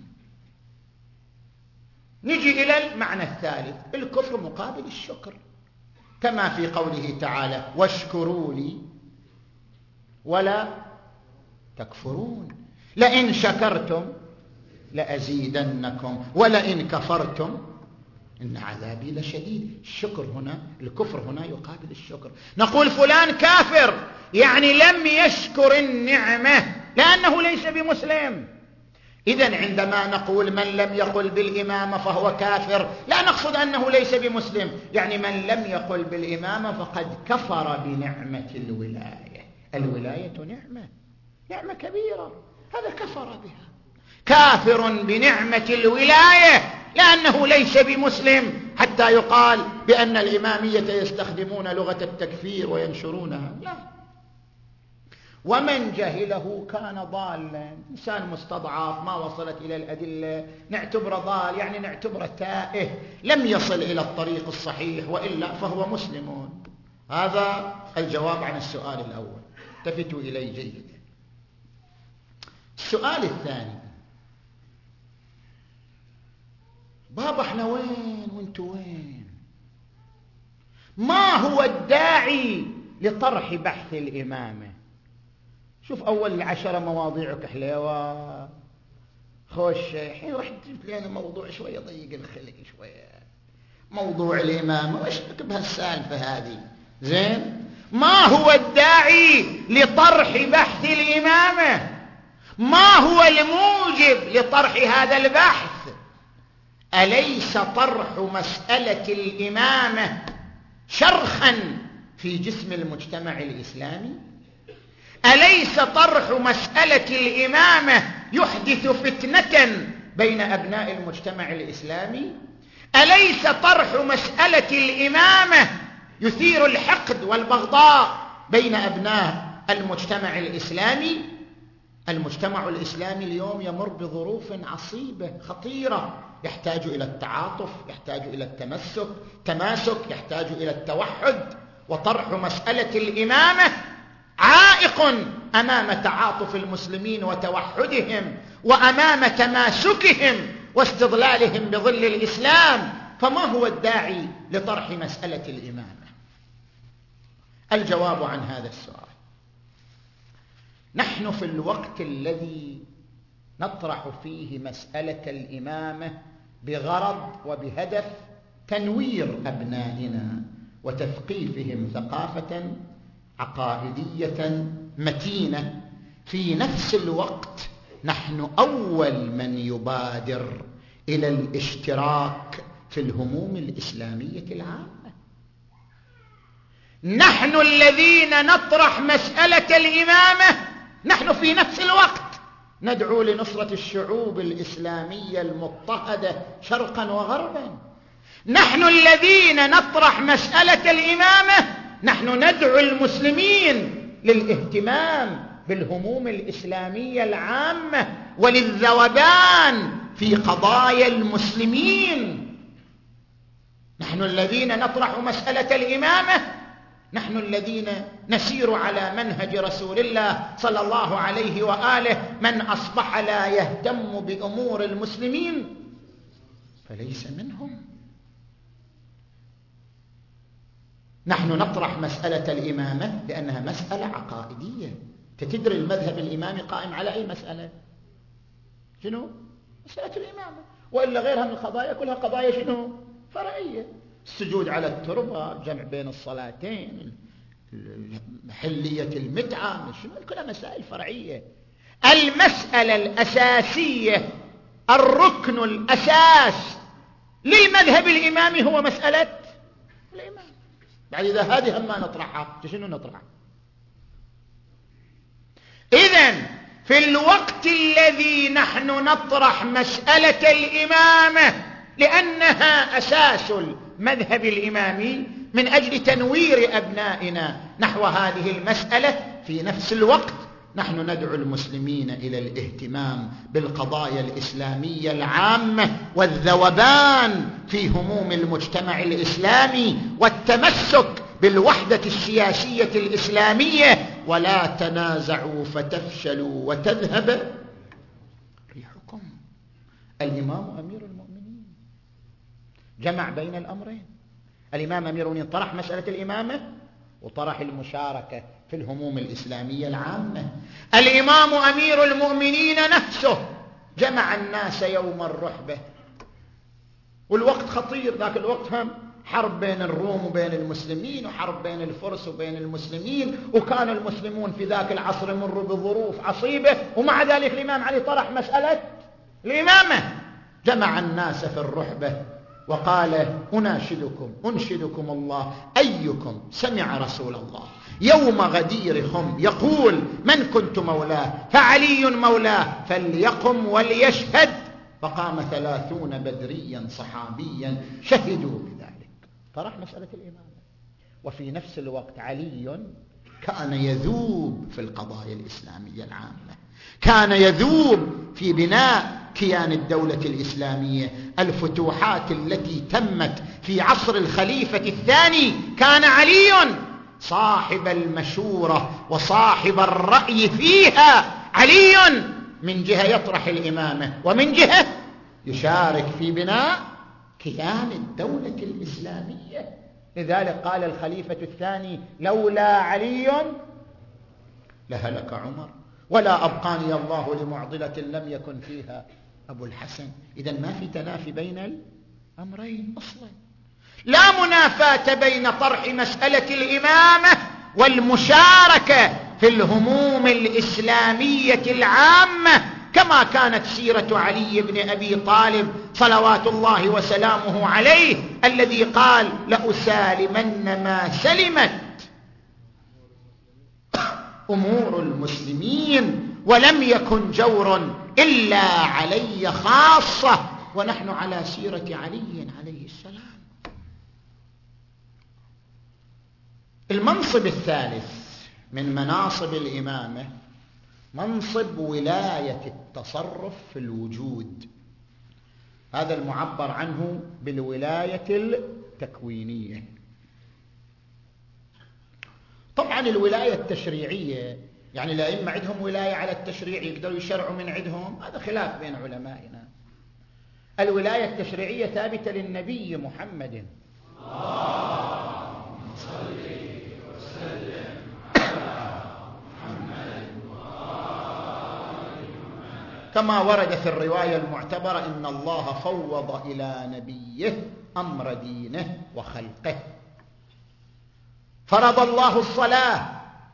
نجي إلى المعنى الثالث: الكفر مقابل الشكر، كما في قوله تعالى: واشكروا لي ولا تكفرون، لئن شكرتم لأزيدنكم ولئن كفرتم إن عذابي لشديد. الشكر هنا، الكفر هنا يقابل الشكر. نقول فلان كافر يعني لم يشكر النعمة لأنه ليس بمسلم. إذن عندما نقول من لم يقل بالإمامة فهو كافر لا نقصد أنه ليس بمسلم، يعني من لم يقل بالإمامة فقد كفر بنعمة الولاية. الولاية نعمة كبيرة، هذا كفر بها، كافر بنعمة الولاية لأنه ليس بمسلم حتى يقال بأن الإمامية يستخدمون لغة التكفير وينشرونها، لا. ومن جهله كان ضالا، إنسان مستضعف ما وصلت إلى الأدلة نعتبره ضال، يعني نعتبره تائه لم يصل إلى الطريق الصحيح، وإلا فهو مسلم. هذا الجواب عن السؤال الأول، التفتوا إليه جيدا. السؤال الثاني، بابا احنا وين وانتوا وين؟ ما هو الداعي لطرح بحث الإمامة؟ شوف أول 10 مواضيعك حلوة، خوش الحين رح تجيب لنا موضوع شوية ضيق الخلق شوية، موضوع الإمامة، وش بك بهالسالفة هذه؟ زين، ما هو الداعي لطرح بحث الإمامة؟ ما هو الموجب لطرح هذا البحث؟ أليس طرح مسألة الإمامة شرخا في جسم المجتمع الإسلامي؟ أليس طرح مسألة الإمامة يحدث فتنة بين أبناء المجتمع الإسلامي؟ أليس طرح مسألة الإمامة يثير الحقد والبغضاء بين أبناء المجتمع الإسلامي؟ المجتمع الإسلامي اليوم يمر بظروف عصيبة خطيرة، يحتاج إلى التعاطف، يحتاج إلى التماسك، يحتاج إلى التوحد، وطرح مسألة الإمامة عائق أمام تعاطف المسلمين وتوحدهم، وأمام تماسكهم واستظلالهم بظل الإسلام. فما هو الداعي لطرح مسألة الإمامة؟ الجواب عن هذا السؤال، نحن في الوقت الذي نطرح فيه مسألة الإمامة بغرض وبهدف تنوير أبنائنا وتثقيفهم ثقافة عقائدية متينة، في نفس الوقت نحن أول من يبادر إلى الاشتراك في الهموم الإسلامية العامة. نحن الذين نطرح مسألة الإمامة، نحن في نفس الوقت ندعو لنصرة الشعوب الإسلامية المضطهدة شرقا وغربا. نحن الذين نطرح مسألة الإمامة، نحن ندعو المسلمين للاهتمام بالهموم الإسلامية العامة وللذوبان في قضايا المسلمين. نحن الذين نطرح مسألة الإمامة، نحن الذين نسير على منهج رسول الله صلى الله عليه وآله: من أصبح لا يهتم بأمور المسلمين فليس منهم. نحن نطرح مسألة الإمامة لأنها مسألة عقائدية. تدري المذهب الإمامي قائم على أي مسألة؟ شنو؟ مسألة الإمامة، وإلا غيرها من القضايا كلها قضايا شنو؟ فرعية. السجود على التربة، الجمع بين الصلاتين، حلية المتعة، شنو؟ كلها مسائل فرعية. المسألة الأساسية، الركن الأساس للمذهب الإمامي هو مسألة الإمام. بعد إذا هذه هم ما نطرحها، شنو نطرح؟ إذن في الوقت الذي نحن نطرح مسألة الإمامة لأنها أساس المذهب الإمامي من أجل تنوير أبنائنا نحو هذه المسألة، في نفس الوقت نحن ندعو المسلمين إلى الاهتمام بالقضايا الإسلامية العامة والذوبان في هموم المجتمع الإسلامي والتمسك بالوحدة السياسية الإسلامية. ولا تنازعوا فتفشلوا وتذهب ريحكم. الإمام أمير المؤمنين جمع بين الأمرين. الإمام أمير المؤمنين طرح مسألة الإمامة وطرح المشاركة في الهموم الإسلامية العامة. الإمام أمير المؤمنين نفسه جمع الناس يوم الرحبة، والوقت خطير، ذاك الوقت هم حرب بين الروم وبين المسلمين، وحرب بين الفرس وبين المسلمين، وكان المسلمون في ذاك العصر يمروا بظروف عصيبة، ومع ذلك الإمام علي طرح مسألة الإمامة. جمع الناس في الرحبة وقال: أنشدكم الله، أيكم سمع رسول الله يوم غدير خم يقول: من كنت مولاه فعلي مولاه فليقم وليشهد. فقام 30 بدريا صحابيا شهدوا بذلك. طرح مسألة الإمامة. وفي نفس الوقت علي كان يذوب في القضايا الإسلامية العامة، كان يذوب في بناء كيان الدولة الإسلامية. الفتوحات التي تمت في عصر الخليفة الثاني كان علي صاحب المشورة وصاحب الرأي فيها. علي من جهة يطرح الإمامة، ومن جهة يشارك في بناء كيان الدولة الإسلامية. لذلك قال الخليفة الثاني: لولا علي لهلك عمر، ولا أبقاني الله لمعضلة لم يكن فيها أبو الحسن. إذن ما في تنافي بين الأمرين أصلا، لا منافاة بين طرح مسألة الإمامة والمشاركة في الهموم الإسلامية العامة، كما كانت سيرة علي بن أبي طالب صلوات الله وسلامه عليه، الذي قال: لأسالمن ما سلمت أمور المسلمين ولم يكن جور إلا علي خاصة. ونحن على سيرة علي عليه السلام. المنصب الثالث من مناصب الإمامة منصب ولاية التصرف في الوجود. هذا المعبر عنه بالولاية التكوينية. طبعا الولاية التشريعية، يعني الأئمة عندهم ولاية على التشريع، يقدروا يشرعوا من عندهم، هذا خلاف بين علمائنا. الولاية التشريعية ثابتة للنبي محمد. اللهم صل وسلم على محمد كما ورد في الرواية المعتبرة: إن الله فوض إلى نبيه أمر دينه وخلقه. فرض الله الصلاة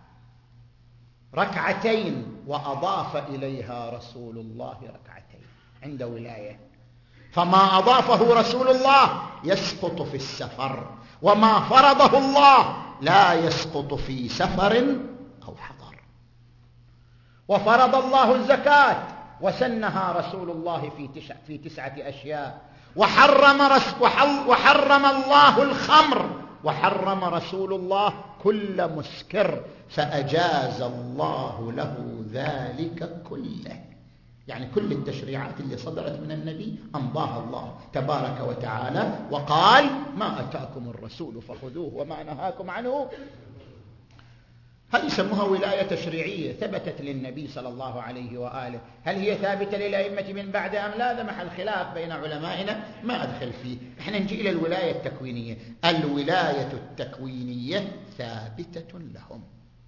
ركعتين وأضاف إليها رسول الله ركعتين عند ولاية. فما أضافه رسول الله يسقط في السفر، وما فرضه الله لا يسقط في سفر أو حضر. وفرض الله الزكاة وسنها رسول الله في 9 أشياء. وحرم الله الخمر، وحرم رسول الله كل مسكر، فأجاز الله له ذلك كله. يعني كل التشريعات اللي صدرت من النبي أمضاها الله تبارك وتعالى، وقال: ما أتاكم الرسول فخذوه وما نهاكم عنه. هذه يسموها ولاية تشريعية ثبتت للنبي صلى الله عليه وآله. هل هي ثابتة للأئمة من بعد أم لا؟ هذا محل خلاف بين علمائنا، ما أدخل فيه. احنا نجي إلى الولاية التكوينية. الولاية التكوينية ثابتة لهم.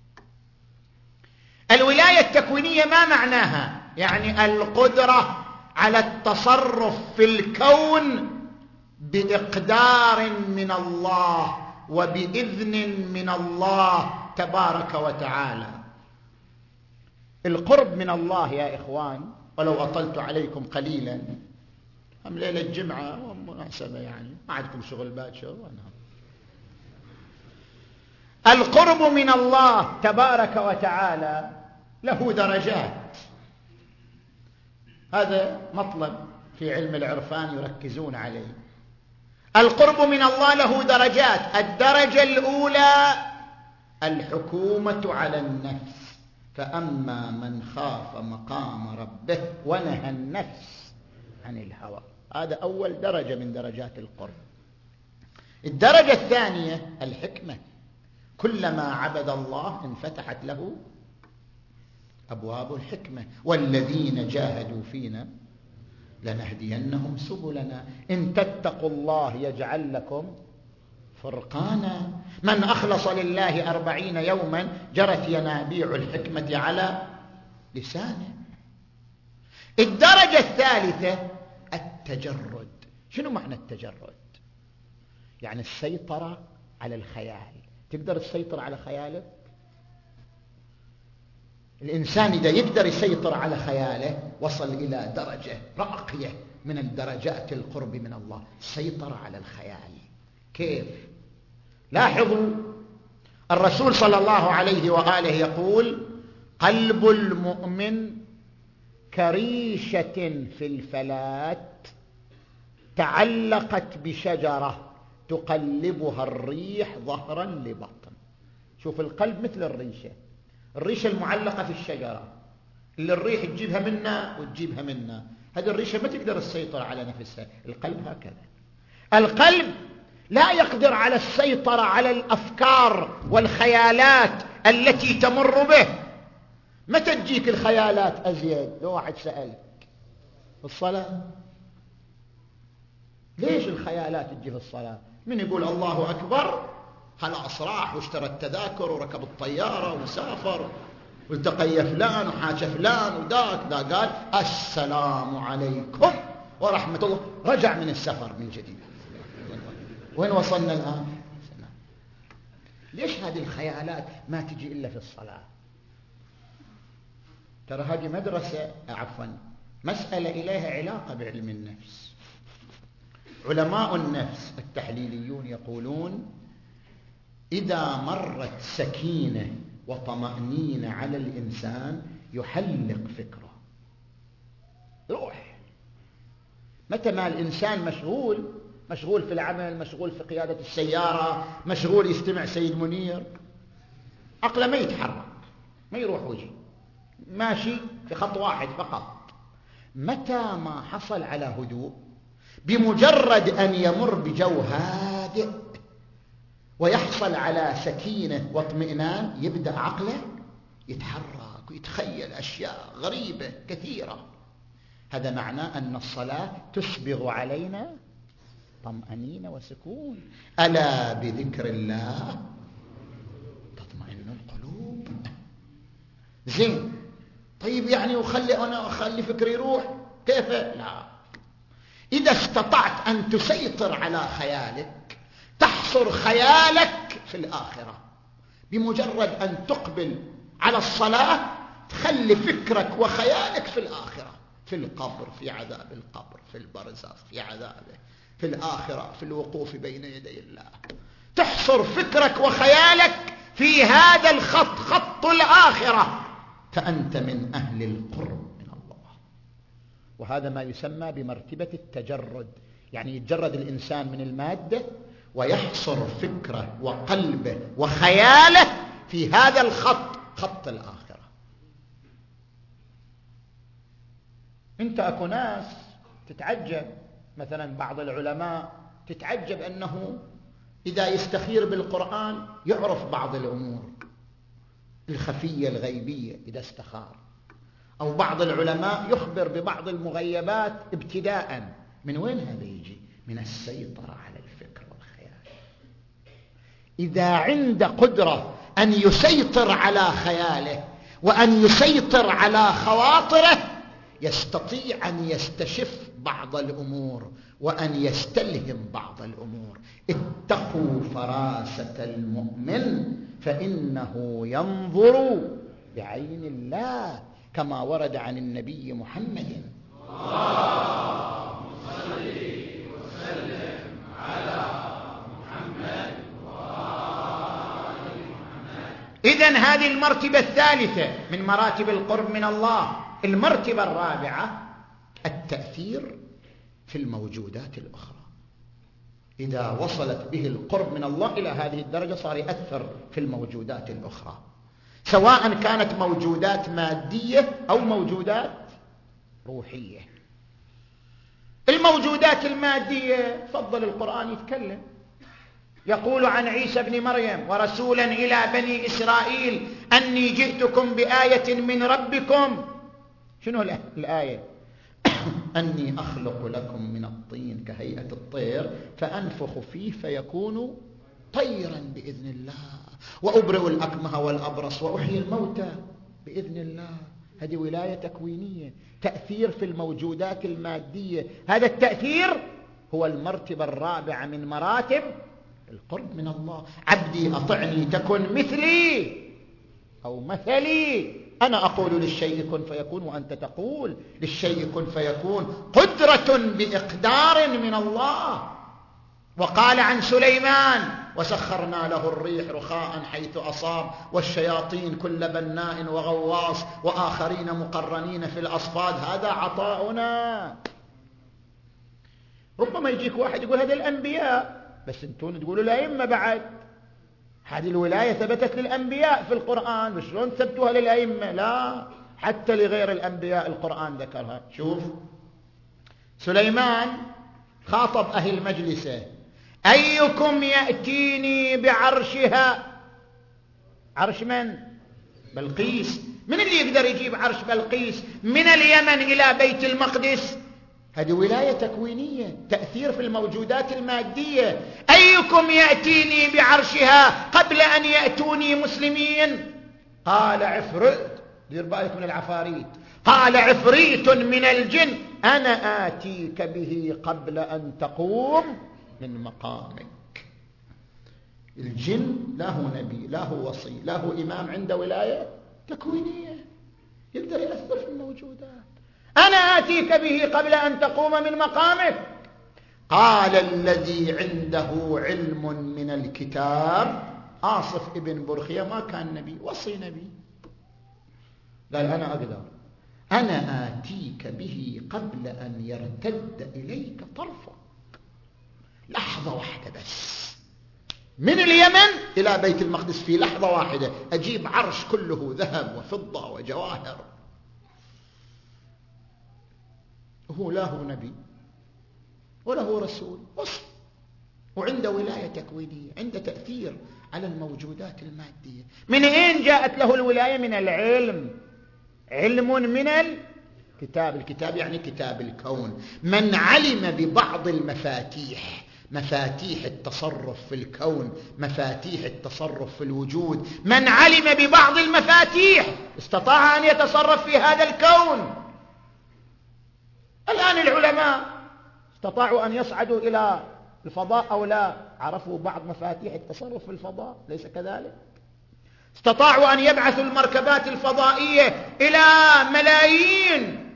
الولاية التكوينية ما معناها؟ يعني القدرة على التصرف في الكون بإقدار من الله وبإذن من الله تبارك وتعالى. القرب من الله يا إخوان، ولو أطلت عليكم قليلا، هم ليلة الجمعة ومناسبة، يعني ما عندكم شغل باكر. القرب من الله تبارك وتعالى له درجات. هذا مطلب في علم العرفان يركزون عليه. القرب من الله له درجات. الدرجة الأولى الحكومة على النفس، فأما من خاف مقام ربه ونهى النفس عن الهوى. هذا أول درجة من درجات القرب. الدرجة الثانية الحكمة. كلما عبد الله انفتحت له أبواب الحكمة. والذين جاهدوا فينا لنهدينهم سبلنا إن تتقوا الله يجعل لكم فرقانا. من أخلص لله 40 يوما جرت ينابيع الحكمة على لسانه. الدرجة الثالثة التجرد. شنو معنى التجرد؟ يعني السيطرة على الخيال. تقدر تسيطر على خيالك؟ الإنسان إذا يقدر يسيطر على خياله وصل إلى درجة راقية من الدرجات القرب من الله، سيطر على الخيال. كيف؟ لاحظوا الرسول صلى الله عليه وآله يقول: قلب المؤمن كريشة في الفلات تعلقت بشجرة تقلبها الريح ظهرا لبطن. شوف القلب مثل الريشة المعلقة في الشجرة اللي الريح تجيبها منا وتجيبها منا، هذه الريشة ما تقدر تسيطر على نفسها. القلب هكذا، القلب لا يقدر على السيطرة على الأفكار والخيالات التي تمر به. متى تجيك الخيالات أزيد؟ لو واحد سألك في الصلاة، ليش الخيالات تجي في الصلاة؟ من يقول الله أكبر خلاص راح واشترى التذاكر وركب الطيارة وسافر والتقي فلان وحاجة فلان وداك ذا قال السلام عليكم ورحمة الله، رجع من السفر من جديد. وين وصلنا الآن؟ ليش هذه الخيالات ما تجي إلا في الصلاة؟ ترى هذه مدرسة، مسألة إليها علاقة بعلم النفس. علماء النفس التحليليون يقولون: إذا مرت سكينة وطمأنينة على الإنسان يحلق فكره، روح. متى ما الإنسان مشغول في العمل، مشغول في قيادة السيارة، مشغول يستمع سيد منير، عقله ما يتحرك، ما يروح وجه، ماشي في خط واحد فقط. متى ما حصل على هدوء، بمجرد أن يمر بجو هادئ ويحصل على سكينة واطمئنان، يبدأ عقله يتحرك ويتخيل أشياء غريبة كثيرة. هذا معناه أن الصلاة تسبغ علينا طمأنينة وسكون. ألا بذكر الله تطمئن القلوب. زين، طيب يعني أنا أخلي فكري يروح؟ كيف؟ لا، إذا استطعت أن تسيطر على خيالك، تحصر خيالك في الآخرة، بمجرد أن تقبل على الصلاة تخلي فكرك وخيالك في الآخرة، في القبر، في عذاب القبر، في البرزخ، في عذابه، في الآخرة، في الوقوف بين يدي الله. تحصر فكرك وخيالك في هذا الخط، خط الآخرة، فأنت من أهل القرب من الله. وهذا ما يسمى بمرتبة التجرد، يعني يتجرد الإنسان من المادة ويحصر فكره وقلبه وخياله في هذا الخط، خط الآخرة. انت اكو ناس تتعجب، مثلا بعض العلماء تتعجب أنه إذا يستخير بالقرآن يعرف بعض الأمور الخفية الغيبية إذا استخار. أو بعض العلماء يخبر ببعض المغيبات ابتداء. من وين هذا يجي؟ من السيطرة على الفكر والخيال. إذا عنده قدرة أن يسيطر على خياله وأن يسيطر على خواطره، يستطيع أن يستشف بعض الأمور وأن يستلهم بعض الأمور. اتقوا فراسة المؤمن فإنه ينظر بعين الله، كما ورد عن النبي محمد. اللهم صل وسلم على محمد وآل محمد. إذن هذه المرتبة الثالثة من مراتب القرب من الله. المرتبة الرابعة التأثير في الموجودات الأخرى. إذا وصلت به القرب من الله إلى هذه الدرجة صار يأثر في الموجودات الأخرى، سواء كانت موجودات مادية أو موجودات روحية. الموجودات المادية فضل القرآن يتكلم، يقول عن عيسى بن مريم: ورسولا إلى بني إسرائيل أني جئتكم بآية من ربكم. شنو الآية؟ أني أخلق لكم من الطين كهيئة الطير فأنفخ فيه فيكون طيرا بإذن الله، وأبرئ الأكمه والأبرص وأحيي الموتى بإذن الله. هذه ولاية تكوينية، تأثير في الموجودات المادية. هذا التأثير هو المرتبة الرابعة من مراتب القرب من الله. عبدي أطعني تكن مثلي أو مثلي. أنا أقول للشيء كن فيكون وأنت تقول للشيء كن فيكون. قدرة بإقدار من الله. وقال عن سليمان وسخرنا له الريح رخاء حيث أصاب والشياطين كل بناء وغواص وآخرين مقرنين في الأصفاد. هذا عطاؤنا. ربما يجيك واحد يقول هذا الأنبياء، بس انتون تقولوا الأئمة بعد. هذه الولاية ثبتت للأنبياء في القرآن، بس شلون ثبتوها للأئمة؟ لا، حتى لغير الأنبياء القرآن ذكرها. شوف سليمان خاطب أهل مجلسه: أيكم يأتيني بعرشها. عرش من؟ بلقيس. من اللي يقدر يجيب عرش بلقيس من اليمن إلى بيت المقدس؟ هذه ولاية تكوينية، تأثير في الموجودات المادية. أيكم يأتيني بعرشها قبل أن يأتوني مسلمين؟ قال عفريت، دير بالك من العفاريت، قال عفريت من الجن أنا آتيك به قبل أن تقوم من مقامك. الجن لا هو نبي، لا هو وصي، لا هو إمام، عنده ولاية تكوينية، يقدر يأثر في الموجودات. أنا آتيك به قبل أن تقوم من مقامك. قال الذي عنده علم من الكتاب. آصف ابن برخية ما كان نبي، وصي نبي، قال أنا أقدر، أنا آتيك به قبل أن يرتد إليك طرفك. لحظة واحدة بس، من اليمن إلى بيت المقدس في لحظة واحدة أجيب عرش كله ذهب وفضة وجواهر. هو لا هو نبي ولا هو رسول، وصف، وعنده ولاية تكوينية، عنده تأثير على الموجودات المادية. من أين جاءت له الولاية؟ من العلم. علم من الكتاب. الكتاب يعني كتاب الكون. من علم ببعض المفاتيح، مفاتيح التصرف في الكون، مفاتيح التصرف في الوجود، من علم ببعض المفاتيح استطاع أن يتصرف في هذا الكون. الآن العلماء استطاعوا أن يصعدوا إلى الفضاء أو لا؟ عرفوا بعض مفاتيح التصرف في الفضاء، ليس كذلك؟ استطاعوا أن يبعثوا المركبات الفضائية إلى ملايين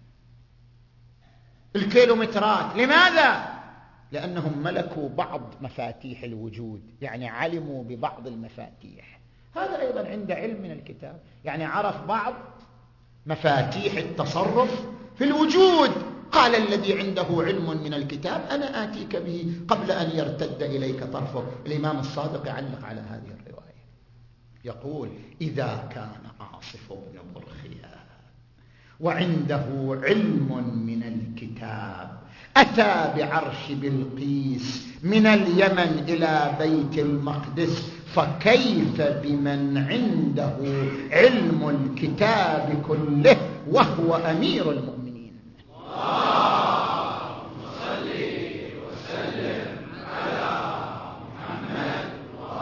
الكيلومترات. لماذا؟ لأنهم ملكوا بعض مفاتيح الوجود، يعني علموا ببعض المفاتيح. هذا أيضا عند علم من الكتاب، يعني عرف بعض مفاتيح التصرف في الوجود. قال الذي عنده علم من الكتاب أنا آتيك به قبل أن يرتد إليك طرفك. الإمام الصادق يعلق على هذه الرواية يقول: إذا كان آصف بن برخية وعنده علم من الكتاب أتى بعرش بلقيس من اليمن إلى بيت المقدس، فكيف بمن عنده علم الكتاب كله وهو أمير المؤمنين؟ اللهم صل وسلم على محمد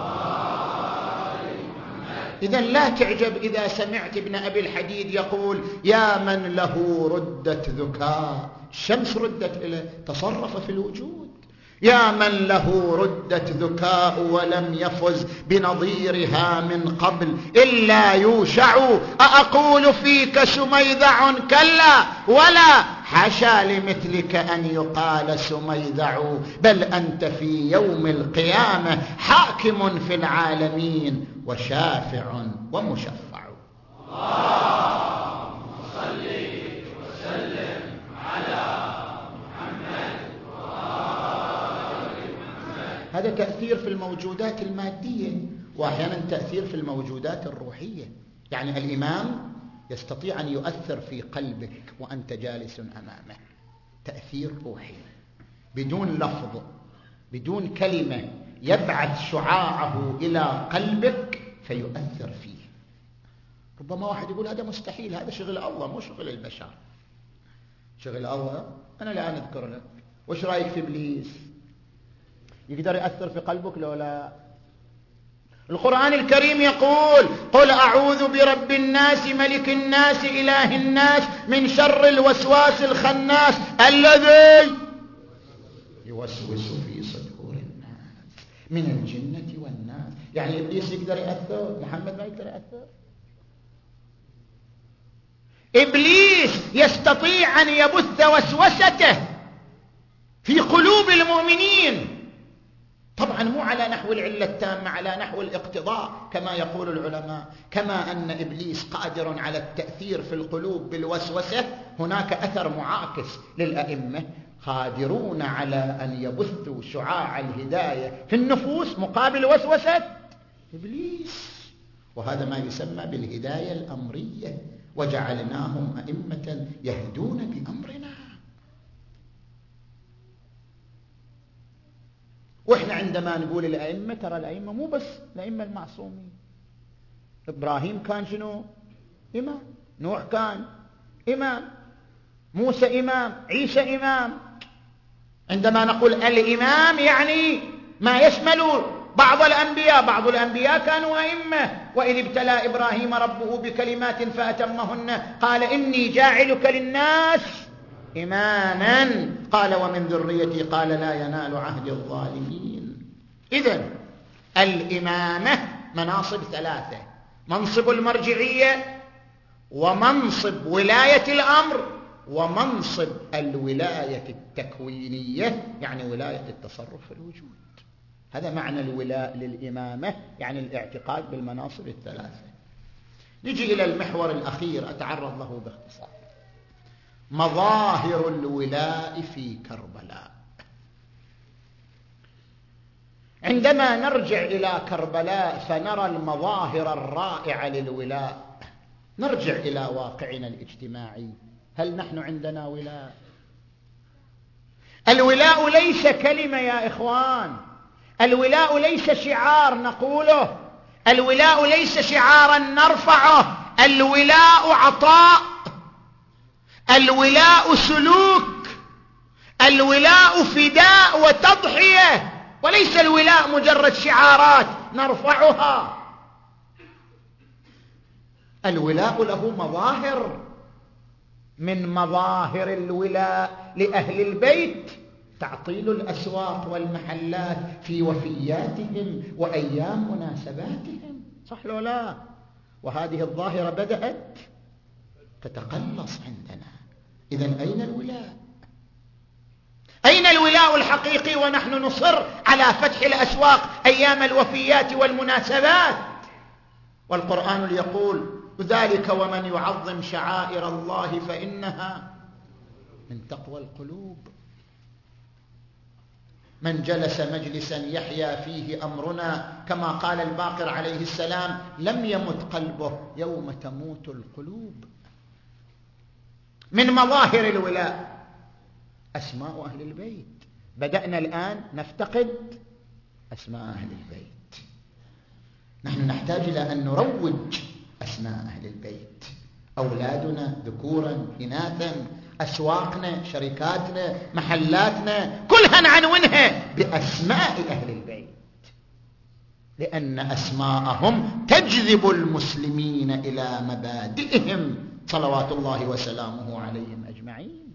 وآل محمد. إذن لا تعجب إذا سمعت ابن أبي الحديد يقول: يا من له ردة ذكاء. الشمس ردت إليه، تصرف في الوجود. يا من له ردة ذكاء ولم يفز بنظيرها من قبل إلا يوشع. أأقول فيك سميذع؟ كلا ولا، حاشا لمثلك أن يقال سميذع، بل أنت في يوم القيامة حاكم في العالمين وشافع ومشفع. اللهم صل وسلم على محمد وآل محمد. هذا تأثير في الموجودات المادية، وأحيانا تأثير في الموجودات الروحية. يعني الإمام يستطيع أن يؤثر في قلبك وأنت جالس أمامه تأثير روحي بدون لفظ، بدون كلمة، يبعث شعاعه إلى قلبك فيؤثر فيه. ربما واحد يقول هذا مستحيل، هذا شغل الله مو شغل البشر. شغل الله أنا لا أذكر لك. وش رأيك في إبليس؟ يقدر يأثر في قلبك لو لا؟ القرآن الكريم يقول: قل أعوذ برب الناس ملك الناس إله الناس من شر الوسواس الخناس الذي يوسوس في صدور الناس من الجنة والناس. يعني إبليس يقدر يأثر، محمد ما يقدر يأثر. إبليس يستطيع أن يبث وسوسته في قلوب المؤمنين، طبعا مو على نحو العلة التامة، على نحو الاقتضاء كما يقول العلماء. كما أن إبليس قادر على التأثير في القلوب بالوسوسة، هناك أثر معاكس للأئمة قادرون على أن يبثوا شعاع الهداية في النفوس مقابل وسوسة إبليس، وهذا ما يسمى بالهداية الأمرية، وجعلناهم أئمة يهدون بأمرنا. وإحنا عندما نقول الأئمة، ترى الأئمة مو بس الأئمة المعصومين. إبراهيم كان شنو؟ إمام. نوح كان إمام. موسى إمام. عيسى إمام. عندما نقول الإمام يعني ما يشمل بعض الأنبياء. بعض الأنبياء كانوا أئمة. وإذ ابتلى إبراهيم ربه بكلمات فأتمهن قال إني جاعلك للناس إماما قال ومن ذريتي قال لا ينال عهد الظالمين. إذن الإمامة مناصب ثلاثة: منصب المرجعية، ومنصب ولاية الأمر، ومنصب الولاية التكوينية يعني ولاية التصرف في الوجود. هذا معنى الولاء للإمامة، يعني الاعتقاد بالمناصب الثلاثة. نجي إلى المحور الأخير أتعرض له باختصار: مظاهر الولاء في كربلاء. عندما نرجع إلى كربلاء فنرى المظاهر الرائعة للولاء، نرجع إلى واقعنا الاجتماعي. هل نحن عندنا ولاء؟ الولاء ليس كلمة يا إخوان، الولاء ليس شعار نقوله، الولاء ليس شعارا نرفعه، الولاء عطاء، الولاء سلوك، الولاء فداء وتضحية، وليس الولاء مجرد شعارات نرفعها. الولاء له مظاهر. من مظاهر الولاء لأهل البيت تعطيل الأسواق والمحلات في وفياتهم وأيام مناسباتهم، صح لو لا؟ وهذه الظاهرة بدأت تتقلص عندنا. إذن أين الولاء؟ أين الولاء الحقيقي ونحن نصر على فتح الأسواق أيام الوفيات والمناسبات؟ والقرآن يقول ذلك ومن يعظم شعائر الله فإنها من تقوى القلوب. من جلس مجلسا يحيا فيه أمرنا كما قال الباقر عليه السلام لم يمت قلبه يوم تموت القلوب. من مظاهر الولاء أسماء أهل البيت. بدأنا الآن نفتقد أسماء أهل البيت. نحن نحتاج إلى أن نروج أسماء أهل البيت، أولادنا ذكورا إناثا، أسواقنا، شركاتنا، محلاتنا، كلها نعنونها بأسماء أهل البيت، لأن أسماءهم تجذب المسلمين إلى مبادئهم صلوات الله وسلامه عليهم أجمعين.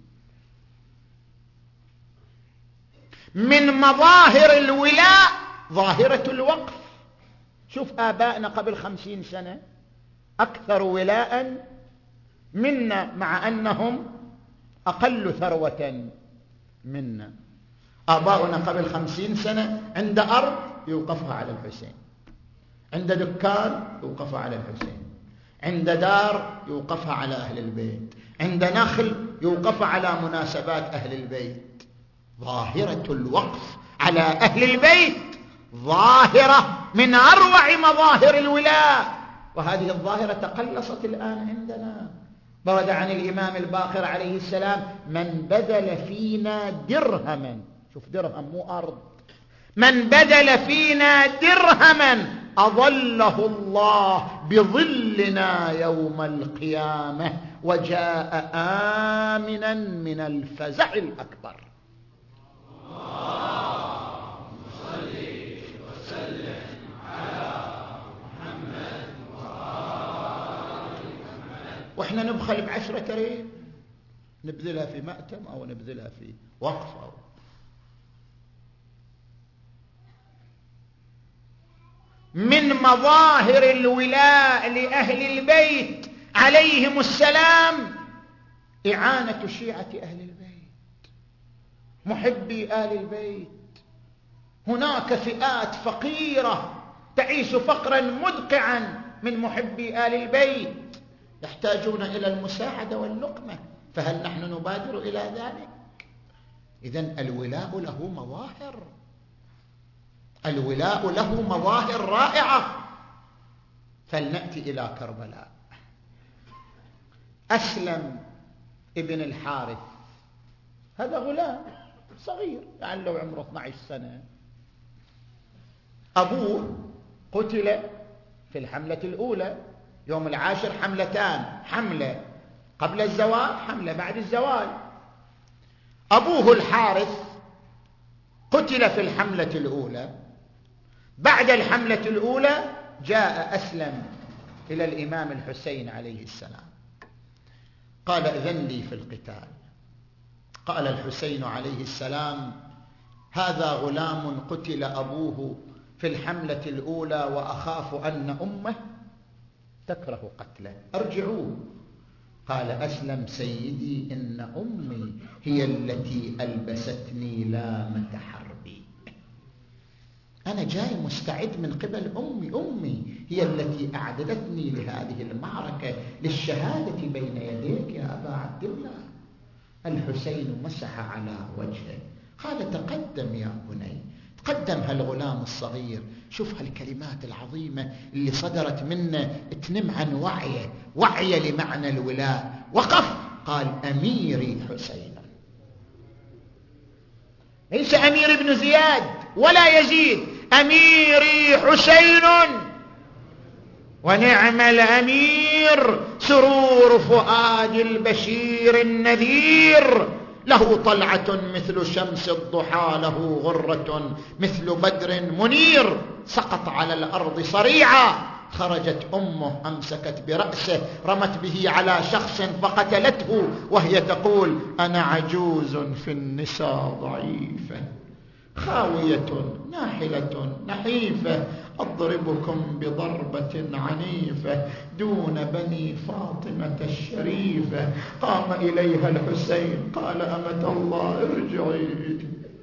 من مظاهر الولاء ظاهرة الوقف. شوف آبائنا قبل 50 سنة أكثر ولاء منا مع أنهم أقل ثروة منا. آباؤنا قبل 50 سنة عند أرض يوقفها على الحسين، عند دكان يوقفها على الحسين، عند دار يوقفها على أهل البيت، عند نخل يوقفها على مناسبات أهل البيت. ظاهرة الوقف على أهل البيت ظاهرة من أروع مظاهر الولاء، وهذه الظاهرة تقلصت الآن عندنا. ورد عن الإمام الباقر عليه السلام من بذل فينا درهما، شوف درهم مو أرض، من بذل فينا درهما أظله الله بظلنا يوم القيامة وجاء آمنا من الفزع الأكبر. وإحنا نبخل ب10 ريال نبذلها في مأتم أو نبذلها في وقف من مظاهر الولاء لأهل البيت عليهم السلام إعانة شيعة أهل البيت، محبي آل البيت. هناك فئات فقيرة تعيش فقرا مدقعا من محبي آل البيت، يحتاجون إلى المساعدة واللقمة، فهل نحن نبادر إلى ذلك؟ إذن الولاء له مظاهر، الولاء له مظاهر رائعة. فلنأتي إلى كربلاء. أسلم ابن الحارث، هذا غلام صغير لعله عمره 12 سنة، أبوه قتل في الحملة الأولى. يوم العاشر حملتان، حملة قبل الزوال، حملة بعد الزوال. أبوه الحارث قتل في الحملة الأولى. بعد الحملة الأولى جاء أسلم إلى الإمام الحسين عليه السلام، قال إذن لي في القتال. قال الحسين عليه السلام: هذا غلام قتل أبوه في الحملة الأولى وأخاف أن أمه تكره قتله، أرجعوه. قال أسلم: سيدي إن أمي هي التي ألبستني لامة حربي، أنا جاي مستعد من قبل أمي هي التي أعددتني لهذه المعركة للشهادة بين يديك يا أبا عبد الله. الحسين مسح على وجهه قال: تقدم يا بني، تقدم هالغلام الصغير. شوف هالكلمات العظيمة اللي صدرت منه، تنم عن وعيه لمعنى الولاء. وقف قال: أميري حسين، ليس أمير ابن زياد ولا يزيد، أميري حسين ونعم الأمير، سرور فؤاد البشير النذير، له طلعة مثل شمس الضحى، له غرة مثل بدر منير. سقط على الأرض صريعا، خرجت أمه أمسكت برأسه، رمت به على شخص فقتلته، وهي تقول: أنا عجوز في النساء ضعيفة، خاوية ناحلة نحيفة، أضربكم بضربة عنيفة دون بني فاطمة الشريفة. قام إليها الحسين قال: أمة الله ارجعي،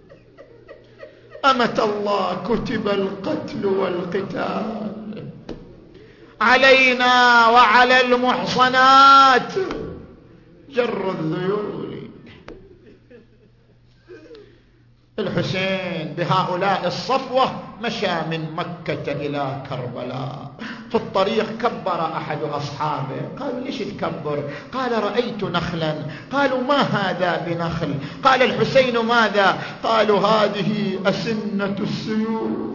أمة الله كتب القتل والقتال علينا وعلى المحصنات جر الذيول. الحسين بهؤلاء الصفوة مشى من مكة إلى كربلاء. في الطريق كبر أحد أصحابه، قالوا: ليش تكبر؟ قال: رأيت نخلا. قالوا: ما هذا بنخل؟ قال الحسين: ماذا؟ قالوا: هذه أسنة السيوف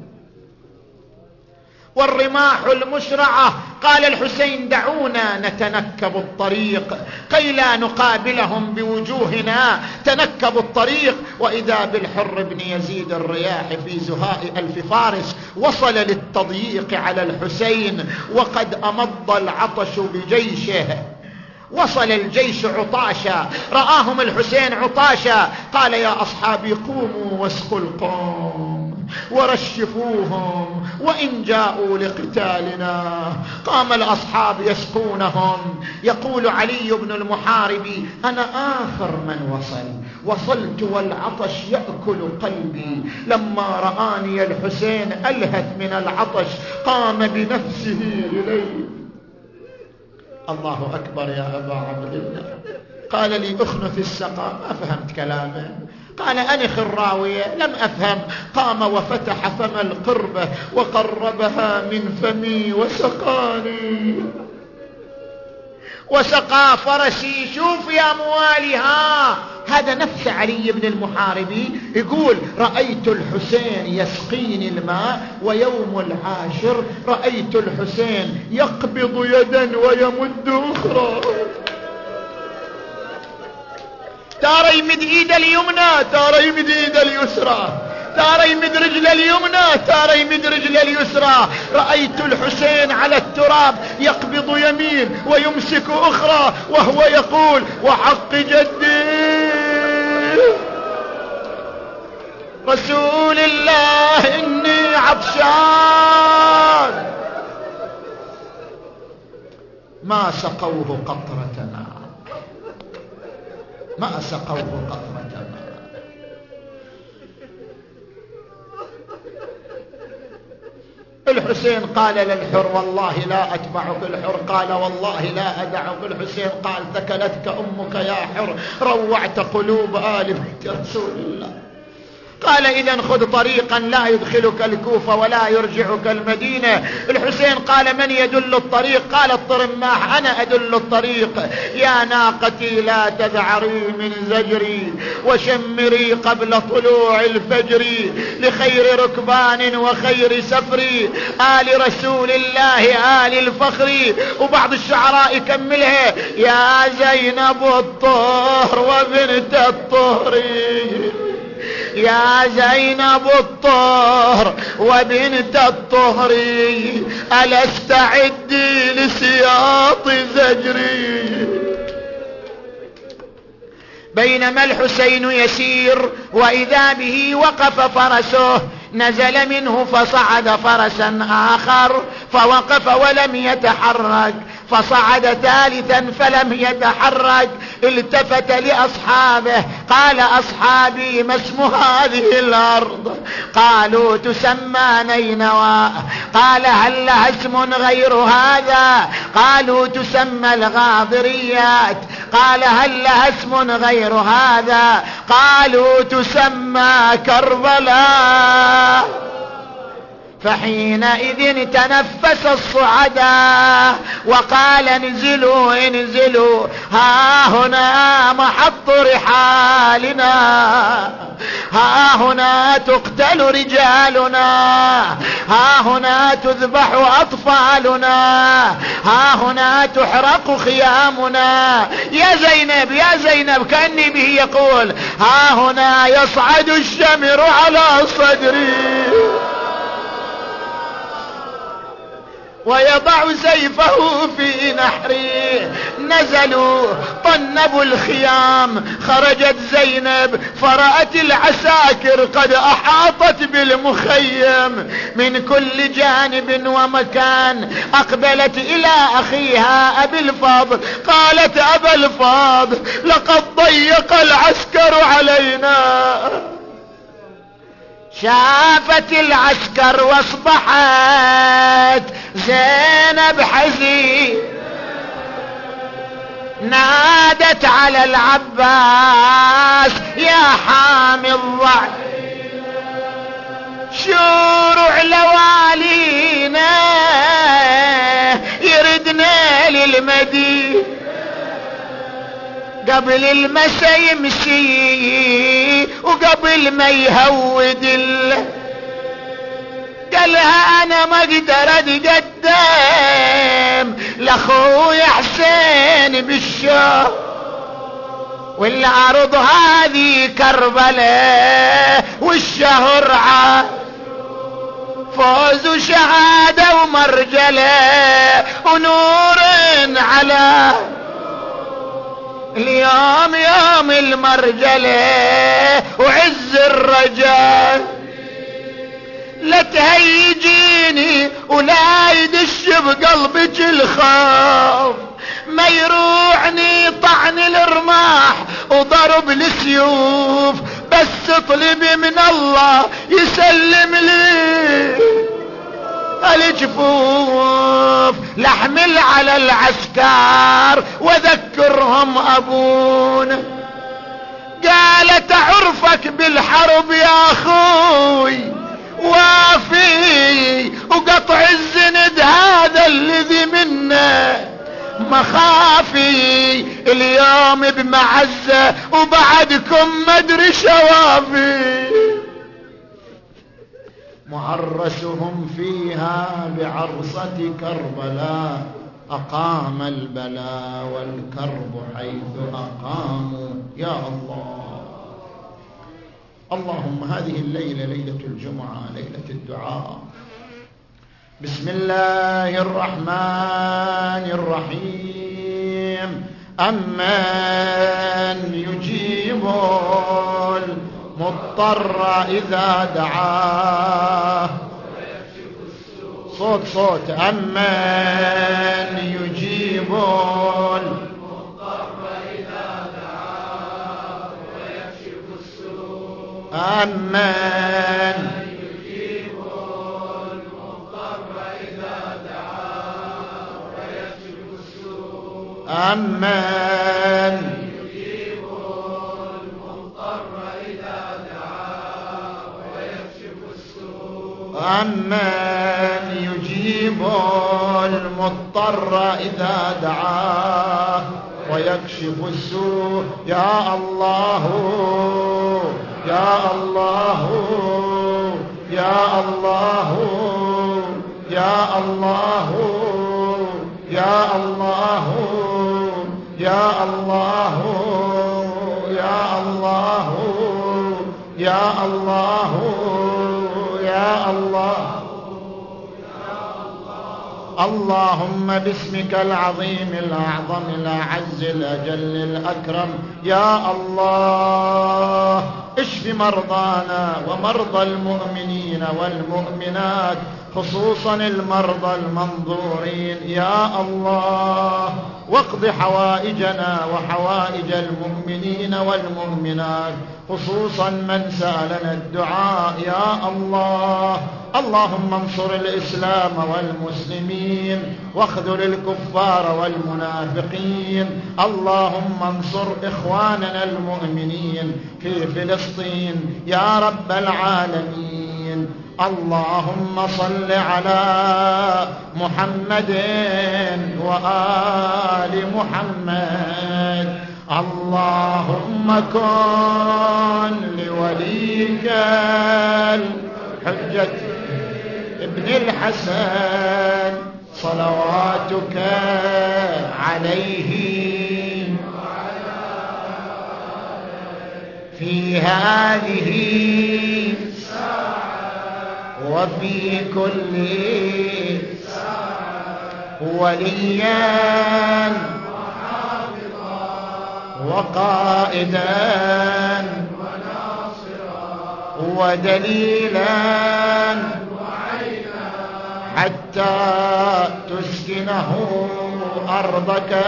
والرماح المشرعة. قال الحسين: دعونا نتنكب الطريق كي لا نقابلهم بوجوهنا. تنكبوا الطريق، وإذا بالحر بن يزيد الرياح في زهاء ألف فارس وصل للتضييق على الحسين، وقد أمض العطش بجيشه. وصل الجيش عطاشا، رآهم الحسين عطاشا، قال: يا أصحابي قوموا واسقوا القوم ورشفوهم وإن جاءوا لقتالنا. قام الأصحاب يسقونهم. يقول علي بن المحارب: أنا آخر من وصلت والعطش يأكل قلبي. لما رآني الحسين ألهث من العطش قام بنفسه إلي. الله أكبر يا أبا عبد الله. قال لي: أخنث السقا. ما فهمت كلامه. قال: أنخ الراوية. لم أفهم. قام وفتح فم القربة وقربها من فمي وسقاني وسقى فرسي. شوف يا مواليها، هذا نفس علي بن المحاربي يقول: رأيت الحسين يسقيني الماء، ويوم العاشر رأيت الحسين يقبض يدا ويمد أخرى. تارى يمد ايد اليمنى، تارى يمد ايد اليسرى، تارى يمد رجل اليمنى، تارى يمد رجل اليسرى. رأيت الحسين على التراب يقبض يمين ويمسك أخرى، وهو يقول: وحق جدي رسول الله إني عطشان. ما سقوه قطرة ماء، ما سقوه قطرة ماء. الحسين قال للحر والله لا أتبعك. الحر قال والله لا أدعك. الحسين قال ثكلتك أمك يا حر، روعت قلوب آل بيت رسول الله. قال إذن خذ طريقا لا يدخلك الكوفة ولا يرجعك المدينة. الحسين قال من يدل الطريق؟ قال الطرماح أنا أدل الطريق. يا ناقتي لا تذعري من زجري وشمري قبل طلوع الفجر، لخير ركبان وخير سفري آل رسول الله آل الفخر. وبعض الشعراء يكملها يا زينب الطهر وبنت الطهر، يا زينب الطهر وبنت الطهر، ألا استعدي لسياط زجري. بينما الحسين يسير وإذا به وقف فرسه، نزل منه فصعد فرسا آخر فوقف ولم يتحرك، فصعد ثالثا فلم يتحرك. التفت لأصحابه قال أصحابي ما اسم هذه الأرض؟ قالوا تسمى نينوى. قال هل لها اسم غير هذا؟ قالوا تسمى الغاضريات. قال هل لها اسم غير هذا؟ قالوا تسمى كربلاء. فحينئذ تنفس الصعداء وقال انزلوا انزلوا، ها هنا محط رحالنا، ها هنا تقتل رجالنا، ها هنا تذبح أطفالنا، ها هنا تحرق خيامنا. يا زينب يا زينب، كأني به يقول ها هنا يصعد الشمر على صدري ويضع سيفه في نحري. نزلوا طنبوا الخيام، خرجت زينب فرأت العساكر قد أحاطت بالمخيم من كل جانب ومكان. أقبلت إلى أخيها أبي الفضل قالت أبا الفضل لقد ضيق العسكر علينا. شافت العسكر واصبحت زينب حزين، نادت على العباس يا حامي الضع شورع لوالينا يردنا للمدينة قبل المسا يمشي وقبل ما يهود قالها انا ما اقدر اتقدم لاخويا حسين بالشوق، والارض هذه كربلاء والشهر فوز وشهاده ومرجله ونور على اليوم يوم المرجله وعز الرجال. لا تهيجيني ولا يدش بقلبك الخوف، ما يروعني طعن الرماح وضرب السيوف، بس اطلبي من الله يسلم لي الجفوف لحمل على العسكر وذكرهم أبونا. قالت عرفك بالحرب يا أخوي وافي وقطع الزند هذا الذي منا مخافي، اليوم بمعزة وبعدكم مدري شوافي. معرسهم فيها بعرصة كربلاء، أقام البلاء والكرب حيث أقاموا. يا الله اللهم هذه الليلة ليلة الجمعة ليلة الدعاء. بسم الله الرحمن الرحيم. أمن يجيب المضطر إذا دعاه، صوت أمن يجيب أمن يجيب المضطر إذا دعاه ويكشف السوء أمن يجيب المضطر إذا دعاه ويكشف السوء أمن يجيب المضطر إذا دعاه ويكشف السوء يا الله يا الله يا الله يا الله يا الله يا الله يا الله يا الله يا الله اللهم باسمك العظيم الأعظم الأعز الأجل الأكرم يا الله اشف مرضانا ومرضى المؤمنين والمؤمنات خصوصا المرضى المنظورين يا الله واقض حوائجنا وحوائج المؤمنين والمؤمنات خصوصا من سألنا الدعاء يا الله اللهم انصر الإسلام والمسلمين واخذل الكفار والمنافقين اللهم انصر إخواننا المؤمنين في فلسطين يا رب العالمين اللهم صل على محمد وآل محمد اللهم كن لوليك الحجة ابن الحسن صلواتك عليه في هذه وفي كل وليا وقائدا ودليلا حتى تسكنه أرضك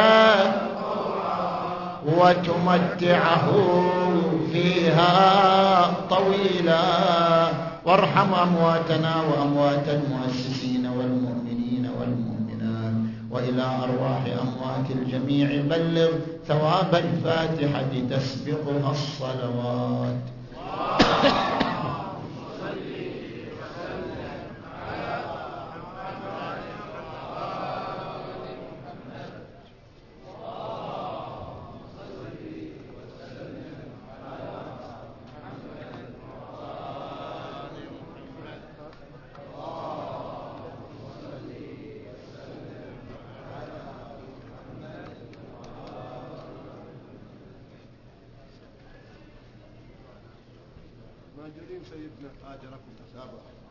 وتمتعه فيها طويلا وارحم أمواتنا وأموات المؤسسين والمؤمنين والمؤمنات وإلى أرواح أموات الجميع بلغ ثواب الفاتحة تسبقها الصلوات ماجورين سيدنا آجركم تتابع